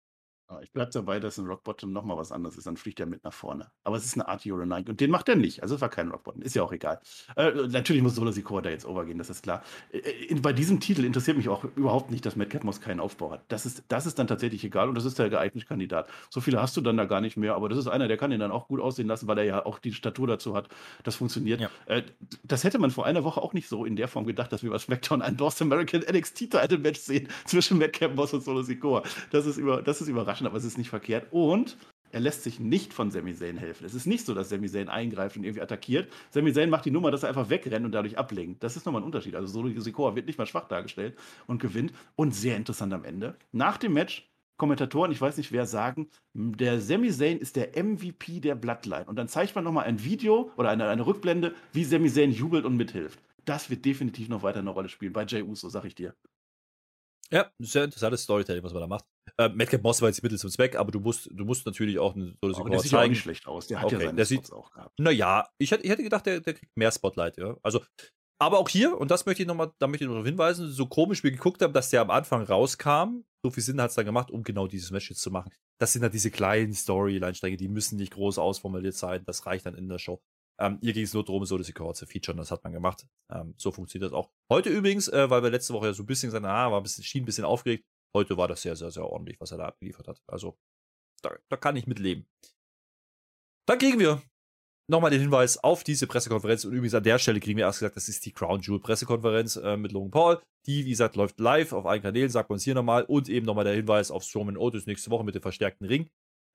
Speaker 6: Ich bleibe dabei, dass ein Rockbottom nochmal was anderes ist. Dann fliegt er mit nach vorne. Aber es ist eine Art Uranike und den macht er nicht. Also es war kein Rockbottom. Ist ja auch egal. Natürlich muss Solo Sikoa da jetzt overgehen, das ist klar. Bei diesem Titel interessiert mich auch überhaupt nicht, dass Matt Catmoss keinen Aufbau hat. Das ist dann tatsächlich egal und das ist der geeignete Kandidat. So viele hast du dann da gar nicht mehr, aber das ist einer, der kann ihn dann auch gut aussehen lassen, weil er ja auch die Statur dazu hat. Das funktioniert.
Speaker 5: Ja.
Speaker 6: Das hätte man vor einer Woche auch nicht so in der Form gedacht, dass wir bei SmackDown ein North American NXT-Title-Match sehen zwischen Matt Catmoss und Solo Sikoa. Das ist überraschend, aber es ist nicht verkehrt. Und er lässt sich nicht von Sami Zayn helfen. Es ist nicht so, dass Sami Zayn eingreift und irgendwie attackiert. Sami Zayn macht die Nummer, dass er einfach wegrennt und dadurch ablenkt. Das ist nochmal ein Unterschied. Also Solo Sikoa wird nicht mal schwach dargestellt und gewinnt. Und sehr interessant am Ende. Nach dem Match, Kommentatoren, ich weiß nicht wer, sagen, der Sami Zayn ist der MVP der Bloodline. Und dann zeigt man nochmal ein Video oder eine Rückblende, wie Sami Zayn jubelt und mithilft. Das wird definitiv noch weiter eine Rolle spielen. Bei Jey Uso, sag ich dir.
Speaker 5: Ja, sehr interessantes Storytelling, was man da macht. Matt Catmoss war jetzt Mittel zum Zweck, aber du musst natürlich auch eine Solo
Speaker 6: Aber der sieht ja auch nicht schlecht aus. Der hat ja seine
Speaker 5: Spots
Speaker 6: auch gehabt.
Speaker 5: Naja, ich hätte gedacht, der kriegt mehr Spotlight, ja. Also, aber auch hier, und das möchte ich nochmal, da möchte ich noch darauf hinweisen, so komisch wir geguckt haben, dass der am Anfang rauskam, so viel Sinn hat es dann gemacht, um genau dieses Match jetzt zu machen. Das sind halt diese kleinen Storyline-Stränge, die müssen nicht groß ausformuliert sein, das reicht dann in der Show. Hier ging es nur darum, so das Sikoa zu featuren, das hat man gemacht. So funktioniert das auch. Heute übrigens, weil wir letzte Woche ja so ein bisschen gesagt haben, war schien ein bisschen aufgeregt. Heute war das sehr, sehr, sehr ordentlich, was er da abgeliefert hat. Also, da kann ich mit leben. Dann kriegen wir nochmal den Hinweis auf diese Pressekonferenz. Und übrigens an der Stelle kriegen wir erst gesagt, das ist die Crown Jewel Pressekonferenz mit Logan Paul. Die, wie gesagt, läuft live auf allen Kanälen, sagt man uns hier nochmal. Und eben nochmal der Hinweis auf Strowman Otis nächste Woche mit dem verstärkten Ring.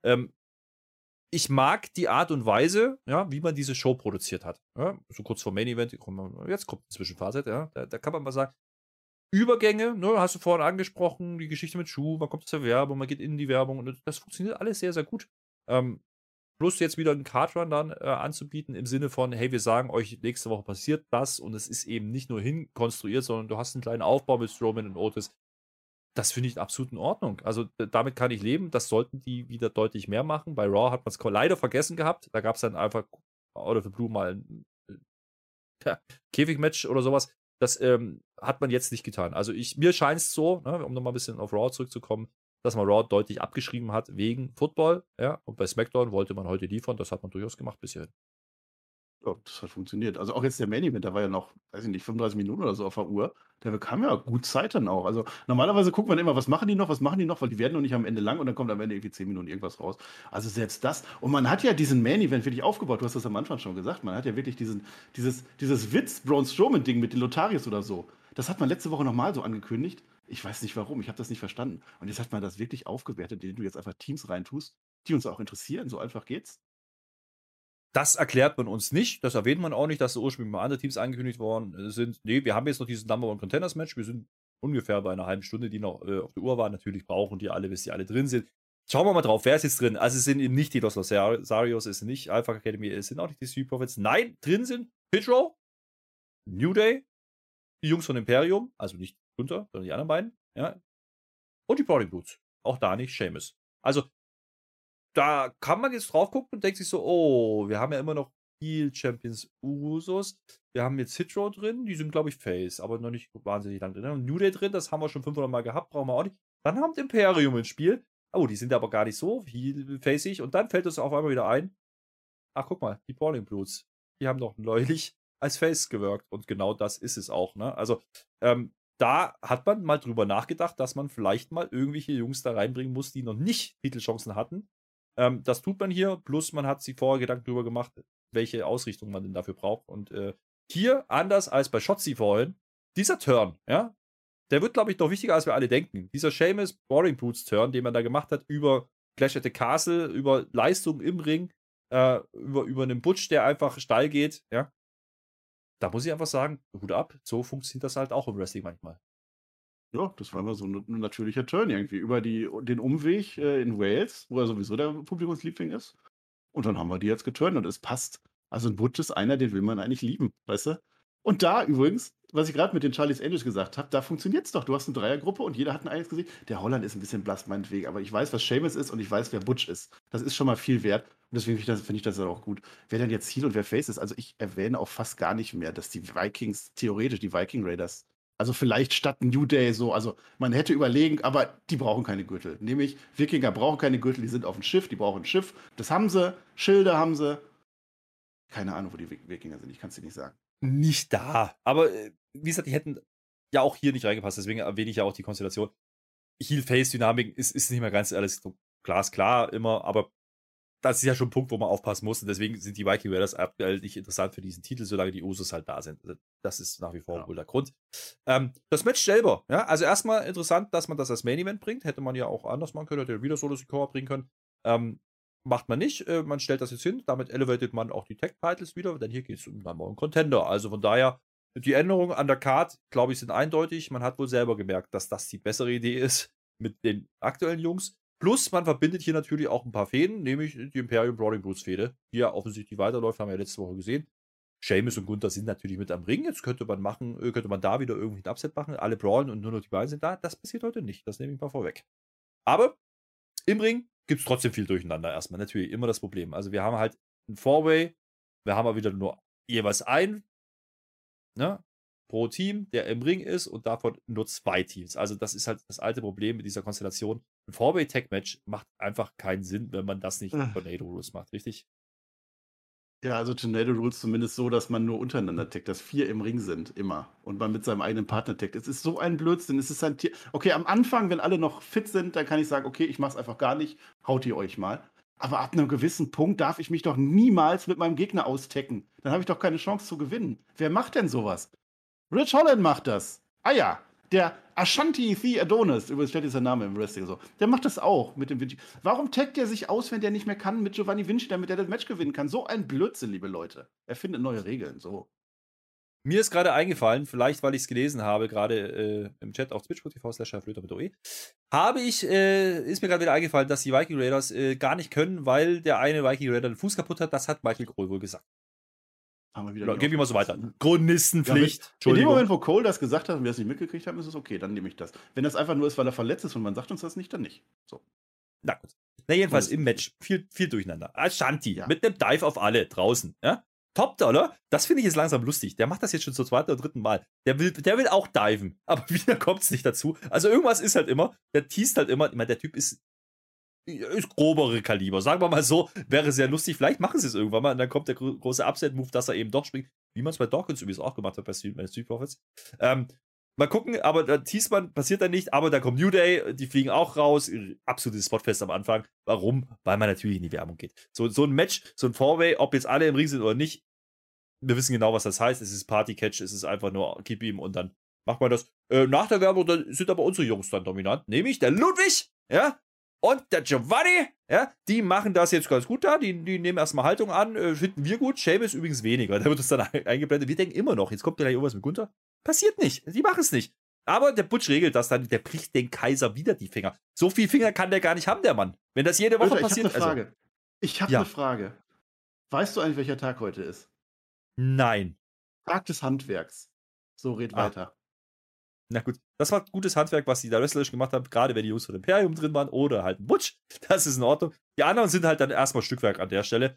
Speaker 5: Ich mag die Art und Weise, ja, wie man diese Show produziert hat. Ja, so kurz vor Main Event, jetzt kommt ein Zwischenfazit, ja, da kann man mal sagen, Übergänge, ne, hast du vorhin angesprochen, die Geschichte mit Schuh, man kommt zur Werbung, man geht in die Werbung und das funktioniert alles sehr, sehr gut. Plus jetzt wieder einen Cardrun dann anzubieten im Sinne von, hey, wir sagen euch, nächste Woche passiert das und es ist eben nicht nur hinkonstruiert, sondern du hast einen kleinen Aufbau mit Strowman und Otis. Das finde ich absolut in Ordnung. Also damit kann ich leben. Das sollten die wieder deutlich mehr machen. Bei Raw hat man es leider vergessen gehabt. Da gab es dann einfach out of the blue mal ein Käfigmatch oder sowas. Das hat man jetzt nicht getan. Also mir scheint es so, ne, um nochmal ein bisschen auf Raw zurückzukommen, dass man Raw deutlich abgeschrieben hat wegen Football. Ja? Und bei SmackDown wollte man heute liefern. Das hat man durchaus gemacht bis hierhin.
Speaker 6: Ja, das hat funktioniert. Also auch jetzt der Main Event, da war ja noch, weiß ich nicht, 35 Minuten oder so auf der Uhr. Der bekam ja gut Zeit dann auch. Also normalerweise guckt man immer, was machen die noch, weil die werden noch nicht am Ende lang und dann kommt am Ende irgendwie 10 Minuten irgendwas raus. Also selbst das. Und man hat ja diesen Main Event wirklich aufgebaut. Du hast das am Anfang schon gesagt. Man hat ja wirklich dieses Witz-Braun Strowman-Ding mit den Lotarius oder so. Das hat man letzte Woche nochmal so angekündigt. Ich weiß nicht warum, ich habe das nicht verstanden. Und jetzt hat man das wirklich aufgewertet, indem du jetzt einfach Teams reintust, die uns auch interessieren. So einfach geht's.
Speaker 5: Das erklärt man uns nicht. Das erwähnt man auch nicht, dass ursprünglich mal andere Teams angekündigt worden sind. Nee, wir haben jetzt noch dieses Number One Contenders Match. Wir sind ungefähr bei einer halben Stunde, die noch auf der Uhr war. Natürlich brauchen die alle, bis die alle drin sind. Schauen wir mal drauf, wer ist jetzt drin? Also es sind eben nicht die Los Losarios, es sind nicht Alpha Academy, es sind auch nicht die Street Profits. Nein, drin sind Pedro, New Day, die Jungs von Imperium, also nicht Gunther, sondern die anderen beiden. Ja. Und die Brawling Brutes. Auch da nicht Sheamus. Also da kann man jetzt drauf gucken und denkt sich so, oh, wir haben ja immer noch Heel Champions Usos. Wir haben jetzt Hitro drin, die sind, glaube ich, Face, aber noch nicht wahnsinnig lang drin. Und New Day drin, das haben wir schon 500 Mal gehabt, brauchen wir auch nicht. Dann haben wir Imperium ins Spiel. Oh, die sind aber gar nicht so Heel-Facig. Und dann fällt uns auf einmal wieder ein, ach, guck mal, die Brawling Brutes, die haben doch neulich als Face gewirkt. Und genau das ist es auch, ne? Also, da hat man mal drüber nachgedacht, dass man vielleicht mal irgendwelche Jungs da reinbringen muss, die noch nicht Titelchancen hatten. Das tut man hier, plus man hat sich vorher Gedanken darüber gemacht, welche Ausrichtung man denn dafür braucht. Und hier, anders als bei Shotzi vorhin, dieser Turn, ja, der wird, glaube ich, noch wichtiger, als wir alle denken. Dieser Sheamus Brawling Brutes Turn, den man da gemacht hat, über Clash at the Castle, über Leistung im Ring, über einen Butch, der einfach steil geht, ja. Da muss ich einfach sagen, Hut ab, so funktioniert das halt auch im Wrestling manchmal.
Speaker 6: Ja, das war immer so ein natürlicher Turn irgendwie. Über den Umweg in Wales, wo er sowieso der Publikumsliebling ist. Und dann haben wir die jetzt geturnt und es passt. Also ein Butch ist einer, den will man eigentlich lieben, weißt du? Und da übrigens, was ich gerade mit den Charlie's Angels gesagt habe, da funktioniert es doch. Du hast eine Dreiergruppe und jeder hat ein eigenes Gesicht. Der Holland ist ein bisschen blass, meinetwegen, aber ich weiß, was Sheamus ist und ich weiß, wer Butch ist. Das ist schon mal viel wert. Und deswegen finde ich das auch gut. Wer denn jetzt Heel und wer Face ist, also ich erwähne auch fast gar nicht mehr, dass die Vikings, theoretisch die Viking Raiders, Also vielleicht statt New Day so, also man hätte überlegen, aber die brauchen keine Gürtel. Nämlich, Wikinger brauchen keine Gürtel, die sind auf dem Schiff, die brauchen ein Schiff. Das haben sie, Schilde haben sie. Keine Ahnung, wo die Wikinger sind, ich kann es dir nicht sagen.
Speaker 5: Nicht da. Aber wie gesagt, die hätten ja auch hier nicht reingepasst, deswegen erwähne ich ja auch die Konstellation. Heel-Face-Dynamik ist nicht mehr ganz alles glasklar immer, aber das ist ja schon ein Punkt, wo man aufpassen muss. Und deswegen sind die Viking Raiders aktuell nicht interessant für diesen Titel, solange die Usos halt da sind. Das ist nach wie vor wohl der Grund. Das Match selber, ja, also erstmal interessant, dass man das als Main Event bringt. Hätte man ja auch anders machen können, hätte wieder Solo Sikoa bringen können. Macht man nicht. Man stellt das jetzt hin. Damit elevatet man auch die Tag-Titles wieder, denn hier geht es um einen Contender. Also von daher, die Änderungen an der Card, glaube ich, sind eindeutig. Man hat wohl selber gemerkt, dass das die bessere Idee ist mit den aktuellen Jungs. Plus, man verbindet hier natürlich auch ein paar Fäden, nämlich die Imperium Brawling Brutes Fäde, die ja offensichtlich weiterläuft, haben wir ja letzte Woche gesehen. Sheamus und Gunther sind natürlich mit am Ring. Jetzt könnte man da wieder irgendwie ein Upset machen. Alle brawlen und nur noch die beiden sind da. Das passiert heute nicht. Das nehme ich mal vorweg. Aber im Ring gibt es trotzdem viel Durcheinander erstmal. Natürlich immer das Problem. Also wir haben halt ein Four-Way. Wir haben aber wieder nur jeweils einen, ne, pro Team, der im Ring ist und davon nur 2 Teams. Also das ist halt das alte Problem mit dieser Konstellation. Ein Four-Way-Tag-Match macht einfach keinen Sinn, wenn man das nicht mit Tornado Rules macht, richtig?
Speaker 6: Ja, also Tornado Rules zumindest so, dass man nur untereinander taggt, dass 4 im Ring sind, immer. Und man mit seinem eigenen Partner taggt. Es ist so ein Blödsinn. Es ist ein Tier. Okay, am Anfang, wenn alle noch fit sind, dann kann ich sagen, okay, ich mach's einfach gar nicht. Haut ihr euch mal. Aber ab einem gewissen Punkt darf ich mich doch niemals mit meinem Gegner austecken. Dann habe ich doch keine Chance zu gewinnen. Wer macht denn sowas? Rich Holland macht das. Ah ja, der Ashanti The Adonis, übrigens steht dieser Name im Wrestling so, der macht das auch mit dem Vinci. Warum taggt er sich aus, wenn der nicht mehr kann mit Giovanni Vinci, damit er das Match gewinnen kann? So ein Blödsinn, liebe Leute. Er findet neue Regeln, so.
Speaker 5: Mir ist gerade eingefallen, vielleicht weil ich es gelesen habe, gerade im Chat auf twitch.tv/flöter mit OE, ist mir gerade wieder eingefallen, dass die Viking Raiders gar nicht können, weil der eine Viking Raider den Fuß kaputt hat. Das hat Michael Cole wohl gesagt.
Speaker 6: Haben wir wieder
Speaker 5: Gehen wir mal so weiter. Chronistenpflicht.
Speaker 6: In dem Moment, wo Cole das gesagt hat und wir es nicht mitgekriegt haben, ist es okay, dann nehme ich das. Wenn das einfach nur ist, weil er verletzt ist und man sagt uns das nicht, dann nicht. So.
Speaker 5: Na gut. Na jedenfalls im Match viel durcheinander. Ashanti mit einem Dive auf alle draußen. Ja? Top Dollar, das finde ich jetzt langsam lustig. Der macht das jetzt schon zum 2. oder 3. Mal. Der will auch diven, aber wieder kommt es nicht dazu. Also irgendwas ist halt immer, der teast halt immer, ich meine, der Typ ist grobere Kaliber. Sagen wir mal so, wäre sehr lustig. Vielleicht machen sie es irgendwann mal und dann kommt der große Upset-Move, dass er eben doch springt. Wie man es bei Dawkins übrigens auch gemacht hat bei Street Profits. Mal gucken, aber da teast man, passiert dann nicht. Aber da kommt New Day, die fliegen auch raus. Absolutes Spotfest am Anfang. Warum? Weil man natürlich in die Werbung geht. So ein Match, so ein Four-Way, ob jetzt alle im Ring sind oder nicht, wir wissen genau, was das heißt. Es ist Party-Catch, es ist einfach nur Keep ihm und dann macht man das. Nach der Werbung dann sind aber unsere Jungs dann dominant, nämlich der Ludwig, ja, und der Giovanni, ja, die machen das jetzt ganz gut da. Die nehmen erstmal Haltung an, finden wir gut. Sheamus übrigens weniger. Da wird es dann eingeblendet. Wir denken immer noch, jetzt kommt gleich irgendwas mit Gunther. Passiert nicht. Die machen es nicht. Aber der Butch regelt das dann. Der bricht den Kaiser wieder die Finger. So viel Finger kann der gar nicht haben, der Mann. Wenn das jede Woche passiert.
Speaker 6: Ich habe eine Frage. Weißt du eigentlich, welcher Tag heute ist?
Speaker 5: Nein.
Speaker 6: Tag des Handwerks. So, red weiter.
Speaker 5: Na gut, das war gutes Handwerk, was die da wrestlerisch gemacht haben, gerade wenn die Jungs von Imperium drin waren oder halt ein Butch. Das ist in Ordnung. Die anderen sind halt dann erstmal Stückwerk an der Stelle.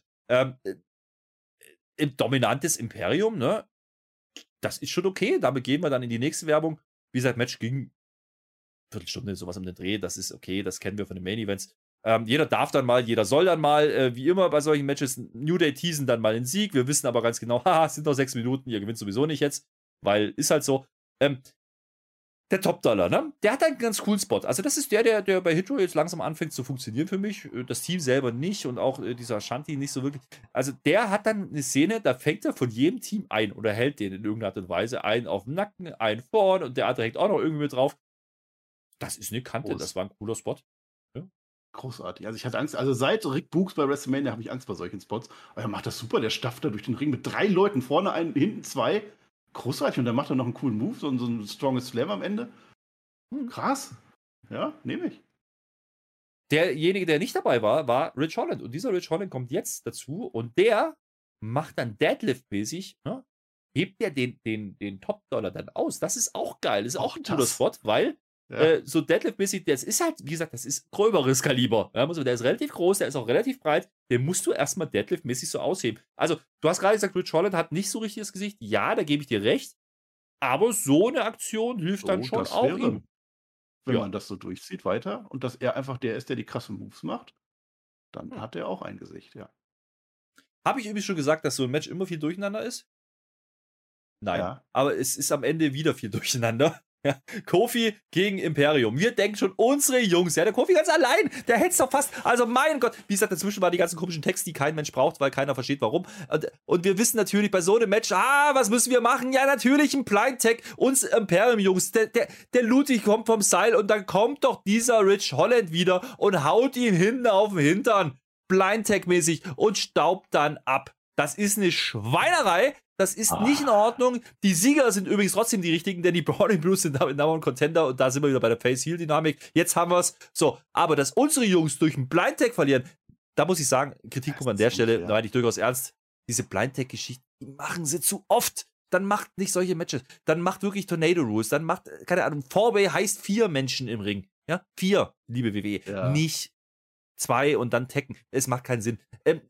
Speaker 5: Im dominantes Imperium, ne? Das ist schon okay. Damit gehen wir dann in die nächste Werbung. Wie gesagt, Match ging Viertelstunde, sowas um den Dreh. Das ist okay, das kennen wir von den Main Events. Jeder darf dann mal, jeder soll dann mal, wie immer bei solchen Matches, New Day teasen dann mal den Sieg. Wir wissen aber ganz genau, haha, es sind noch 6 Minuten, ihr gewinnt sowieso nicht jetzt, weil ist halt so. Der Top-Dollar, ne? Der hat einen ganz coolen Spot. Also das ist der bei Hitro jetzt langsam anfängt zu funktionieren für mich. Das Team selber nicht und auch dieser Ashanti nicht so wirklich. Also der hat dann eine Szene, da fängt er von jedem Team ein oder hält den in irgendeiner Art und Weise. Einen auf dem Nacken, einen vorn und der andere hängt auch noch irgendwie mit drauf. Das ist eine Kante, das war ein cooler Spot. Ja.
Speaker 6: Großartig. Also ich hatte Angst, also seit Rick Books bei WrestleMania habe ich Angst bei solchen Spots. Aber er macht das super, der stafft da durch den Ring mit 3 Leuten, vorne einen, hinten 2. Großartig, und dann macht er noch einen coolen Move, so ein Strongest Slam am Ende. Krass. Ja, nehme ich.
Speaker 5: Derjenige, der nicht dabei war Rich Holland. Und dieser Rich Holland kommt jetzt dazu und der macht dann Deadlift-mäßig, ne? Hebt der den Top-Dollar dann aus. Das ist auch geil. Das ist auch ein cooler Spot, weil so Deadlift-mäßig, das ist halt, wie gesagt, das ist gröberes Kaliber. Ja, der ist relativ groß, der ist auch relativ breit. Den musst du erstmal Deadlift-mäßig so ausheben. Also, du hast gerade gesagt, Rich Holland hat nicht so richtiges Gesicht. Ja, da gebe ich dir recht. Aber so eine Aktion hilft dann schon
Speaker 6: das
Speaker 5: auch
Speaker 6: wäre,
Speaker 5: ihm.
Speaker 6: wenn
Speaker 5: Ja.
Speaker 6: man das so durchzieht weiter und dass er einfach der ist, der die krassen Moves macht, dann
Speaker 5: Hm.
Speaker 6: hat er auch ein Gesicht, ja.
Speaker 5: Habe ich übrigens schon gesagt, dass so ein Match immer viel Durcheinander ist? Nein.
Speaker 6: Ja.
Speaker 5: Aber es ist am Ende wieder viel Durcheinander. Ja. Kofi gegen Imperium. Wir denken schon, unsere Jungs, ja, der Kofi ganz allein, der hätte es doch fast, also mein Gott, wie gesagt, dazwischen waren die ganzen komischen Texte, die kein Mensch braucht, weil keiner versteht, warum. Und wir wissen natürlich bei so einem Match, was müssen wir machen? Ja, natürlich ein Blind Tag, uns Imperium-Jungs, der Ludwig kommt vom Seil und dann kommt doch dieser Rich Holland wieder und haut ihn hinten auf den Hintern, Blind Tag-mäßig und staubt dann ab. Das ist eine Schweinerei. Das ist nicht in Ordnung. Die Sieger sind übrigens trotzdem die richtigen, denn die Browning Blues sind damit Number One Contender und da sind wir wieder bei der Face-Heel-Dynamik. Jetzt haben wir es. So, aber dass unsere Jungs durch einen Blind-Tag verlieren, da muss ich sagen, Kritikpunkt an der Stelle, da meine ich durchaus ernst. Diese Blind-Tag-Geschichten, die machen sie zu oft. Dann macht nicht solche Matches. Dann macht wirklich Tornado Rules. Dann macht, keine Ahnung, 4-Way heißt 4 Menschen im Ring. Ja, 4, liebe WWE.
Speaker 6: Ja.
Speaker 5: Nicht 2 und dann taggen. Es macht keinen Sinn.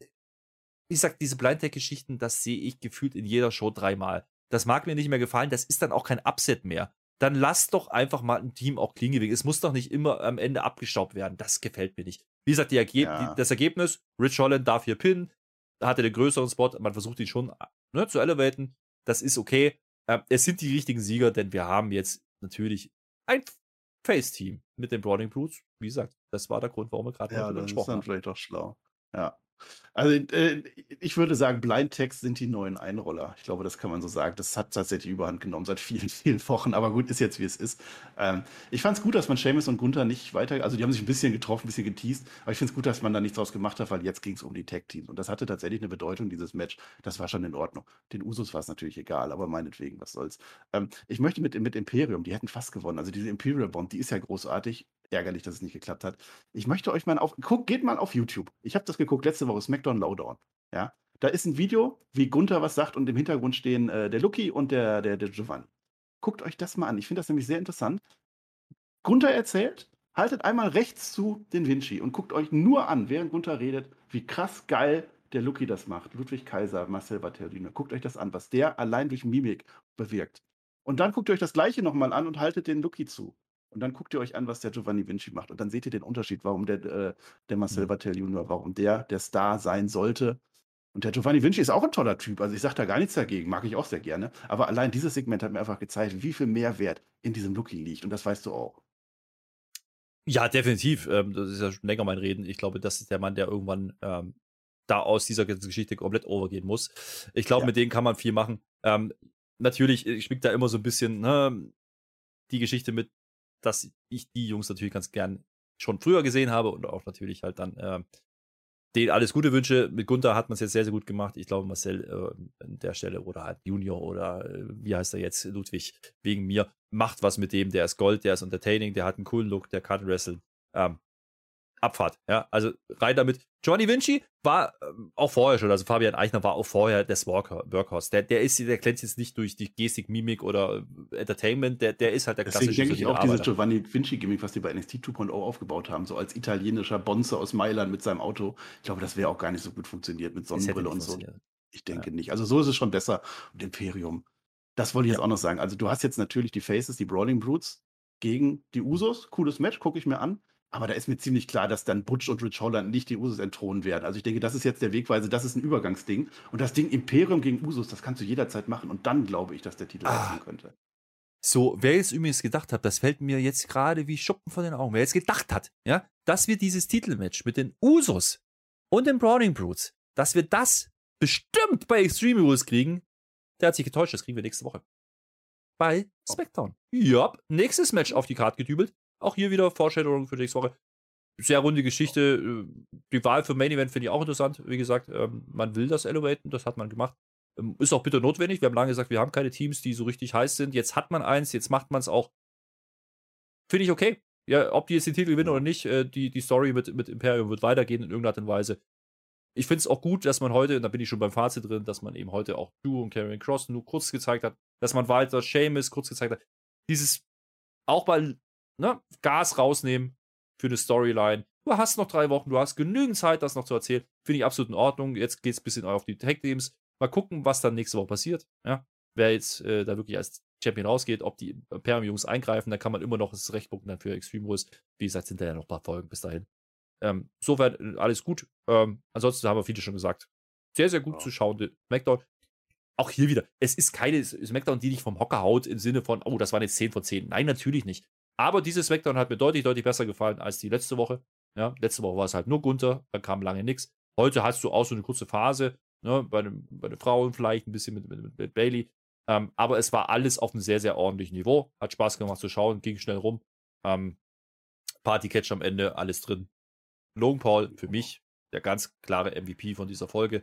Speaker 5: Wie gesagt, diese Blind-Tag-Geschichten, das sehe ich gefühlt in jeder Show 3-mal. Das mag mir nicht mehr gefallen, das ist dann auch kein Upset mehr. Dann lass doch einfach mal ein Team auch clean gewinnen. Es muss doch nicht immer am Ende abgestaubt werden. Das gefällt mir nicht. Wie gesagt, das Ergebnis, Rich Holland darf hier pinnen, hatte den größeren Spot, man versucht ihn schon zu elevaten. Das ist okay. Es sind die richtigen Sieger, denn wir haben jetzt natürlich ein Face-Team mit den Browning Brutes. Wie gesagt, das war der Grund, warum wir gerade
Speaker 6: Ja,
Speaker 5: darüber
Speaker 6: das ist
Speaker 5: gesprochen
Speaker 6: dann
Speaker 5: haben.
Speaker 6: vielleicht auch schlau. Ja. Also, ich würde sagen, Blind Tags sind die neuen Einroller. Ich glaube, das kann man so sagen. Das hat tatsächlich Überhand genommen seit vielen, vielen Wochen. Aber gut, ist jetzt, wie es ist. Ich fand es gut, dass man Sheamus und Gunther nicht weiter, also die haben sich ein bisschen getroffen, ein bisschen geteased. Aber ich finde es gut, dass man da nichts draus gemacht hat, weil jetzt ging es um die Tag-Teams. Und das hatte tatsächlich eine Bedeutung, dieses Match. Das war schon in Ordnung. Den Usos war es natürlich egal, aber meinetwegen, was soll's. Ich möchte mit Imperium, die hätten fast gewonnen. Also diese Imperial Bomb, die ist ja großartig. Ärgerlich, dass es nicht geklappt hat. Ich möchte euch mal geht mal auf YouTube. Ich habe das geguckt letzte Woche, SmackDown Lowdown. Ja, da ist ein Video, wie Gunther was sagt und im Hintergrund stehen der Lucky und der Giovanni. Guckt euch das mal an. Ich finde das nämlich sehr interessant. Gunther erzählt, haltet einmal rechts zu den Vinci und guckt euch nur an, während Gunther redet, wie krass geil der Lucky das macht. Ludwig Kaiser, Marcel Bartellino. Guckt euch das an, was der allein durch Mimik bewirkt. Und dann guckt ihr euch das Gleiche nochmal an und haltet den Lucky zu. Und dann guckt ihr euch an, was der Giovanni Vinci macht. Und dann seht ihr den Unterschied, warum der Marcel Bartel Junior, warum der Star sein sollte. Und der Giovanni Vinci ist auch ein toller Typ. Also ich sage da gar nichts dagegen, mag ich auch sehr gerne. Aber allein dieses Segment hat mir einfach gezeigt, wie viel Mehrwert in diesem Lucky liegt. Und das weißt du auch.
Speaker 5: Ja, definitiv. Das ist ja schon länger mein Reden. Ich glaube, das ist der Mann, der irgendwann da aus dieser ganzen Geschichte komplett overgehen muss. Ich glaube, mit denen kann man viel machen. Natürlich schwingt da immer so ein bisschen die Geschichte mit, dass ich die Jungs natürlich ganz gern schon früher gesehen habe und auch natürlich halt dann denen alles Gute wünsche. Mit Gunther hat man es jetzt sehr, sehr gut gemacht. Ich glaube, Marcel an der Stelle oder halt Junior oder wie heißt er jetzt, Ludwig, wegen mir, macht was mit dem. Der ist Gold, der ist entertaining, der hat einen coolen Look, der kann wresteln. Abfahrt, ja, also rein damit. Giovanni Vinci war auch vorher schon, also Fabian Eichner war auch vorher das Workhorse. Der glänzt jetzt nicht durch die Gestik, Mimik oder Entertainment, der ist halt der klassische.
Speaker 6: Deswegen denke ich auch dieses Giovanni Vinci-Gimmick, was die bei NXT 2.0 aufgebaut haben, so als italienischer Bonze aus Mailand mit seinem Auto. Ich glaube, das wäre auch gar nicht so gut funktioniert mit Sonnenbrille und so. Ich denke nicht. Also so ist es schon besser. Und Imperium, das wollte ich jetzt auch noch sagen. Also du hast jetzt natürlich die Faces, die Brawling Brutes gegen die Usos. Cooles Match, gucke ich mir an. Aber da ist mir ziemlich klar, dass dann Butch und Rich Holland nicht die Usos entthronen werden. Also ich denke, das ist jetzt der Wegweise, das ist ein Übergangsding. Und das Ding Imperium gegen Usos, das kannst du jederzeit machen. Und dann glaube ich, dass der Titel wechseln könnte.
Speaker 5: So, wer jetzt übrigens gedacht hat, das fällt mir jetzt gerade wie Schuppen von den Augen, wer jetzt gedacht hat, ja, dass wir dieses Titelmatch mit den Usos und den Browning Brutes, dass wir das bestimmt bei Extreme Rules kriegen, der hat sich getäuscht, das kriegen wir nächste Woche. Bei SmackDown. Ja, nächstes Match auf die Karte gedübelt. Auch hier wieder Vorstellung für nächste Woche. Sehr runde Geschichte. Die Wahl für Main Event finde ich auch interessant. Wie gesagt, man will das elevaten, das hat man gemacht. Ist auch bitter notwendig. Wir haben lange gesagt, wir haben keine Teams, die so richtig heiß sind. Jetzt hat man eins, jetzt macht man es auch. Finde ich okay. Ja, ob die jetzt den Titel gewinnen oder nicht, die Story mit Imperium wird weitergehen in irgendeiner Art und Weise. Ich finde es auch gut, dass man heute, und da bin ich schon beim Fazit drin, dass man eben heute auch Drew und Karrion Kross nur kurz gezeigt hat, dass man weiter Sheamus kurz gezeigt hat. Dieses auch mal Gas rausnehmen für eine Storyline. Du hast noch 3 Wochen, du hast genügend Zeit, das noch zu erzählen. Finde ich absolut in Ordnung. Jetzt geht es ein bisschen auf die Tag-Teams. Mal gucken, was dann nächste Woche passiert. Ja? Wer jetzt da wirklich als Champion rausgeht, ob die Imperium-Jungs eingreifen, dann kann man immer noch das Recht bucken dann für Extreme Rules. Wie gesagt, sind da ja noch ein paar Folgen bis dahin. Insofern alles gut. Ansonsten haben wir viele schon gesagt. Sehr, sehr gut zu schauen. SmackDown. Auch hier wieder. Es ist keine SmackDown, die dich vom Hocker haut im Sinne von, oh, das waren jetzt 10 von 10. Nein, natürlich nicht. Aber diese SmackDown hat mir deutlich, deutlich besser gefallen als die letzte Woche. Ja, letzte Woche war es halt nur Gunther, dann kam lange nichts. Heute hast du auch so eine kurze Phase, ne, bei den Frauen vielleicht ein bisschen mit Bayley. Aber es war alles auf einem sehr, sehr ordentlichen Niveau. Hat Spaß gemacht zu schauen, ging schnell rum. Party-Catch am Ende, alles drin. Logan Paul für mich der ganz klare MVP von dieser Folge.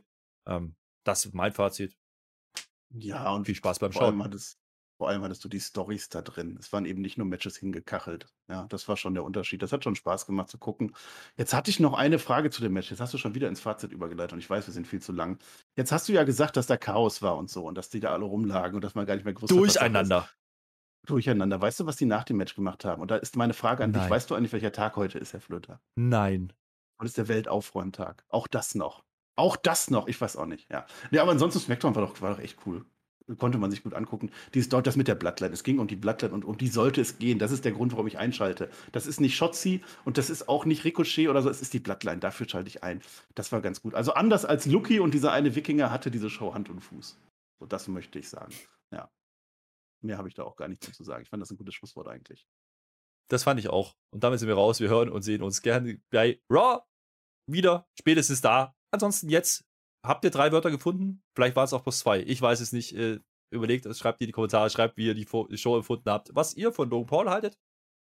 Speaker 5: Das ist mein Fazit.
Speaker 6: Ja, und
Speaker 5: viel Spaß beim Schauen.
Speaker 6: Vor allem hattest du die Storys da drin. Es waren eben nicht nur Matches hingekachelt. Ja, das war schon der Unterschied. Das hat schon Spaß gemacht zu gucken. Jetzt hatte ich noch eine Frage zu dem Match. Jetzt hast du schon wieder ins Fazit übergeleitet und ich weiß, wir sind viel zu lang. Jetzt hast du ja gesagt, dass da Chaos war und so und dass die da alle rumlagen und dass man gar nicht mehr gewusst
Speaker 5: hat.
Speaker 6: Durcheinander. Weißt du, was die nach dem Match gemacht haben? Und da ist meine Frage an dich. Weißt du eigentlich, welcher Tag heute ist, Herr Flöter?
Speaker 5: Nein.
Speaker 6: Heute ist der Weltaufräumtag. Auch das noch. Ich weiß auch nicht. Ja, aber ansonsten SmackDown war doch echt cool. Konnte man sich gut angucken. Das mit der Bloodline. Es ging um die Bloodline und um die sollte es gehen. Das ist der Grund, warum ich einschalte. Das ist nicht Shotzi und das ist auch nicht Ricochet oder so. Es ist die Bloodline. Dafür schalte ich ein. Das war ganz gut. Also anders als Lucky und dieser eine Wikinger hatte diese Show Hand und Fuß. So, das möchte ich sagen. Ja. Mehr habe ich da auch gar nicht zu sagen. Ich fand das ein gutes Schlusswort eigentlich.
Speaker 5: Das fand ich auch. Und damit sind wir raus. Wir hören und sehen uns gerne bei Raw wieder. Spätestens da. Ansonsten jetzt. Habt ihr 3 Wörter gefunden? Vielleicht war es auch plus 2. Ich weiß es nicht. Überlegt es, schreibt in die Kommentare, schreibt, wie ihr die Show empfunden habt. Was ihr von Logan Paul haltet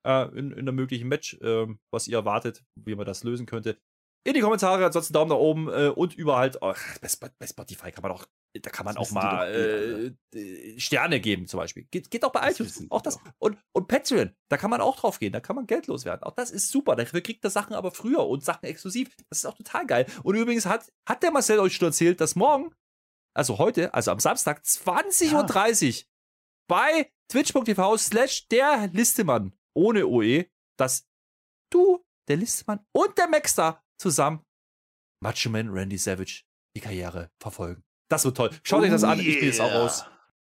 Speaker 5: in einem möglichen Match, was ihr erwartet, wie man das lösen könnte. In die Kommentare, ansonsten Daumen nach oben und überall. Bei Spotify kann man auch, da kann man auch mal Sterne geben zum Beispiel. Geht auch bei iTunes. Auch das. Und Patreon, da kann man auch drauf gehen. Da kann man Geld loswerden. Auch das ist super. Dafür kriegt ihr Sachen aber früher und Sachen exklusiv. Das ist auch total geil. Und übrigens hat der Marcel euch schon erzählt, dass morgen, also heute, also am Samstag, 20:30 Uhr bei twitch.tv/der Listemann ohne OE, dass du, der Listemann und der Maxstar zusammen Macho Man Randy Savage die Karriere verfolgen. Das wird toll. Schaut euch das an. Ich bin jetzt auch raus.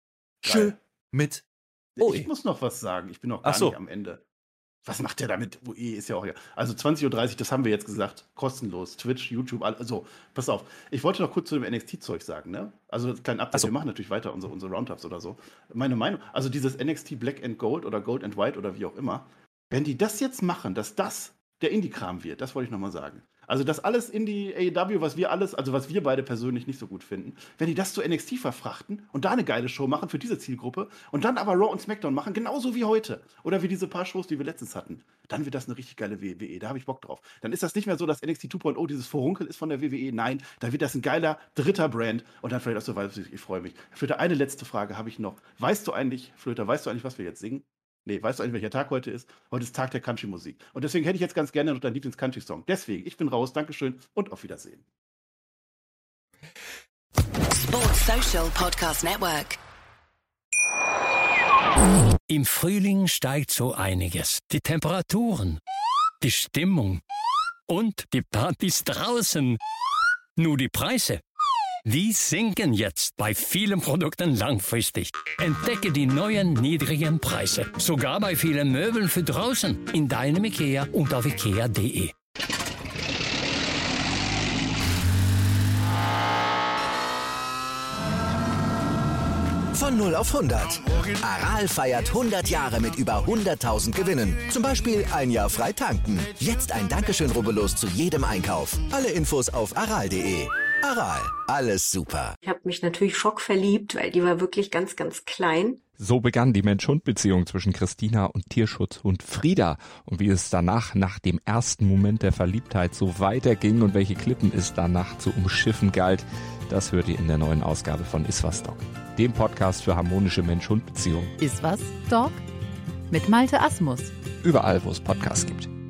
Speaker 5: Tschö mit OE.
Speaker 6: Ich muss noch was sagen. Ich bin noch gar nicht am Ende. Was macht der damit? OE ist ja auch egal. Also 20:30 Uhr, das haben wir jetzt gesagt. Kostenlos. Twitch, YouTube, also pass auf. Ich wollte noch kurz zu dem NXT-Zeug sagen, ne? Also kleinen Update. Wir machen natürlich weiter unsere Roundups oder so. Meine Meinung, also dieses NXT Black and Gold oder Gold and White oder wie auch immer, wenn die das jetzt machen, dass das der Indie-Kram wird, das wollte ich nochmal sagen. Also das alles Indie, AEW, was wir beide persönlich nicht so gut finden, wenn die das zu NXT verfrachten und da eine geile Show machen für diese Zielgruppe und dann aber Raw und SmackDown machen, genauso wie heute oder wie diese paar Shows, die wir letztens hatten, dann wird das eine richtig geile WWE, da habe ich Bock drauf. Dann ist das nicht mehr so, dass NXT 2.0 dieses Vorunkel ist von der WWE, nein, da wird das ein geiler dritter Brand und dann vielleicht auch so weiter, ich freue mich. Flöter, eine letzte Frage habe ich noch. Weißt du eigentlich, was wir jetzt singen? Nee, weißt du eigentlich, welcher Tag heute ist? Heute ist Tag der Country-Musik. Und deswegen hätte ich jetzt ganz gerne noch deinen Lieblings-Country-Song. Deswegen, ich bin raus, Dankeschön und auf Wiedersehen.
Speaker 2: Sports Social Podcast Network.
Speaker 7: Im Frühling steigt so einiges. Die Temperaturen, die Stimmung und die Partys draußen. Nur die Preise, die sinken jetzt bei vielen Produkten langfristig. Entdecke die neuen niedrigen Preise. Sogar bei vielen Möbeln für draußen. In deinem IKEA und auf ikea.de.
Speaker 1: Von 0 auf 100. Aral feiert 100 Jahre mit über 100.000 Gewinnen. Zum Beispiel ein Jahr frei tanken. Jetzt ein Dankeschön, rubbellos zu jedem Einkauf. Alle Infos auf aral.de. Aral, alles super.
Speaker 8: Ich habe mich natürlich schockverliebt, weil die war wirklich ganz, ganz klein.
Speaker 9: So begann die Mensch-Hund-Beziehung zwischen Christina und Tierschutzhund Frieda. Und wie es danach, nach dem ersten Moment der Verliebtheit, so weiterging und welche Klippen es danach zu umschiffen galt, das hört ihr in der neuen Ausgabe von Iswas Dog, dem Podcast für harmonische Mensch-Hund-Beziehungen.
Speaker 10: Iswas Dog? Mit Malte Asmus.
Speaker 9: Überall, wo es Podcasts gibt.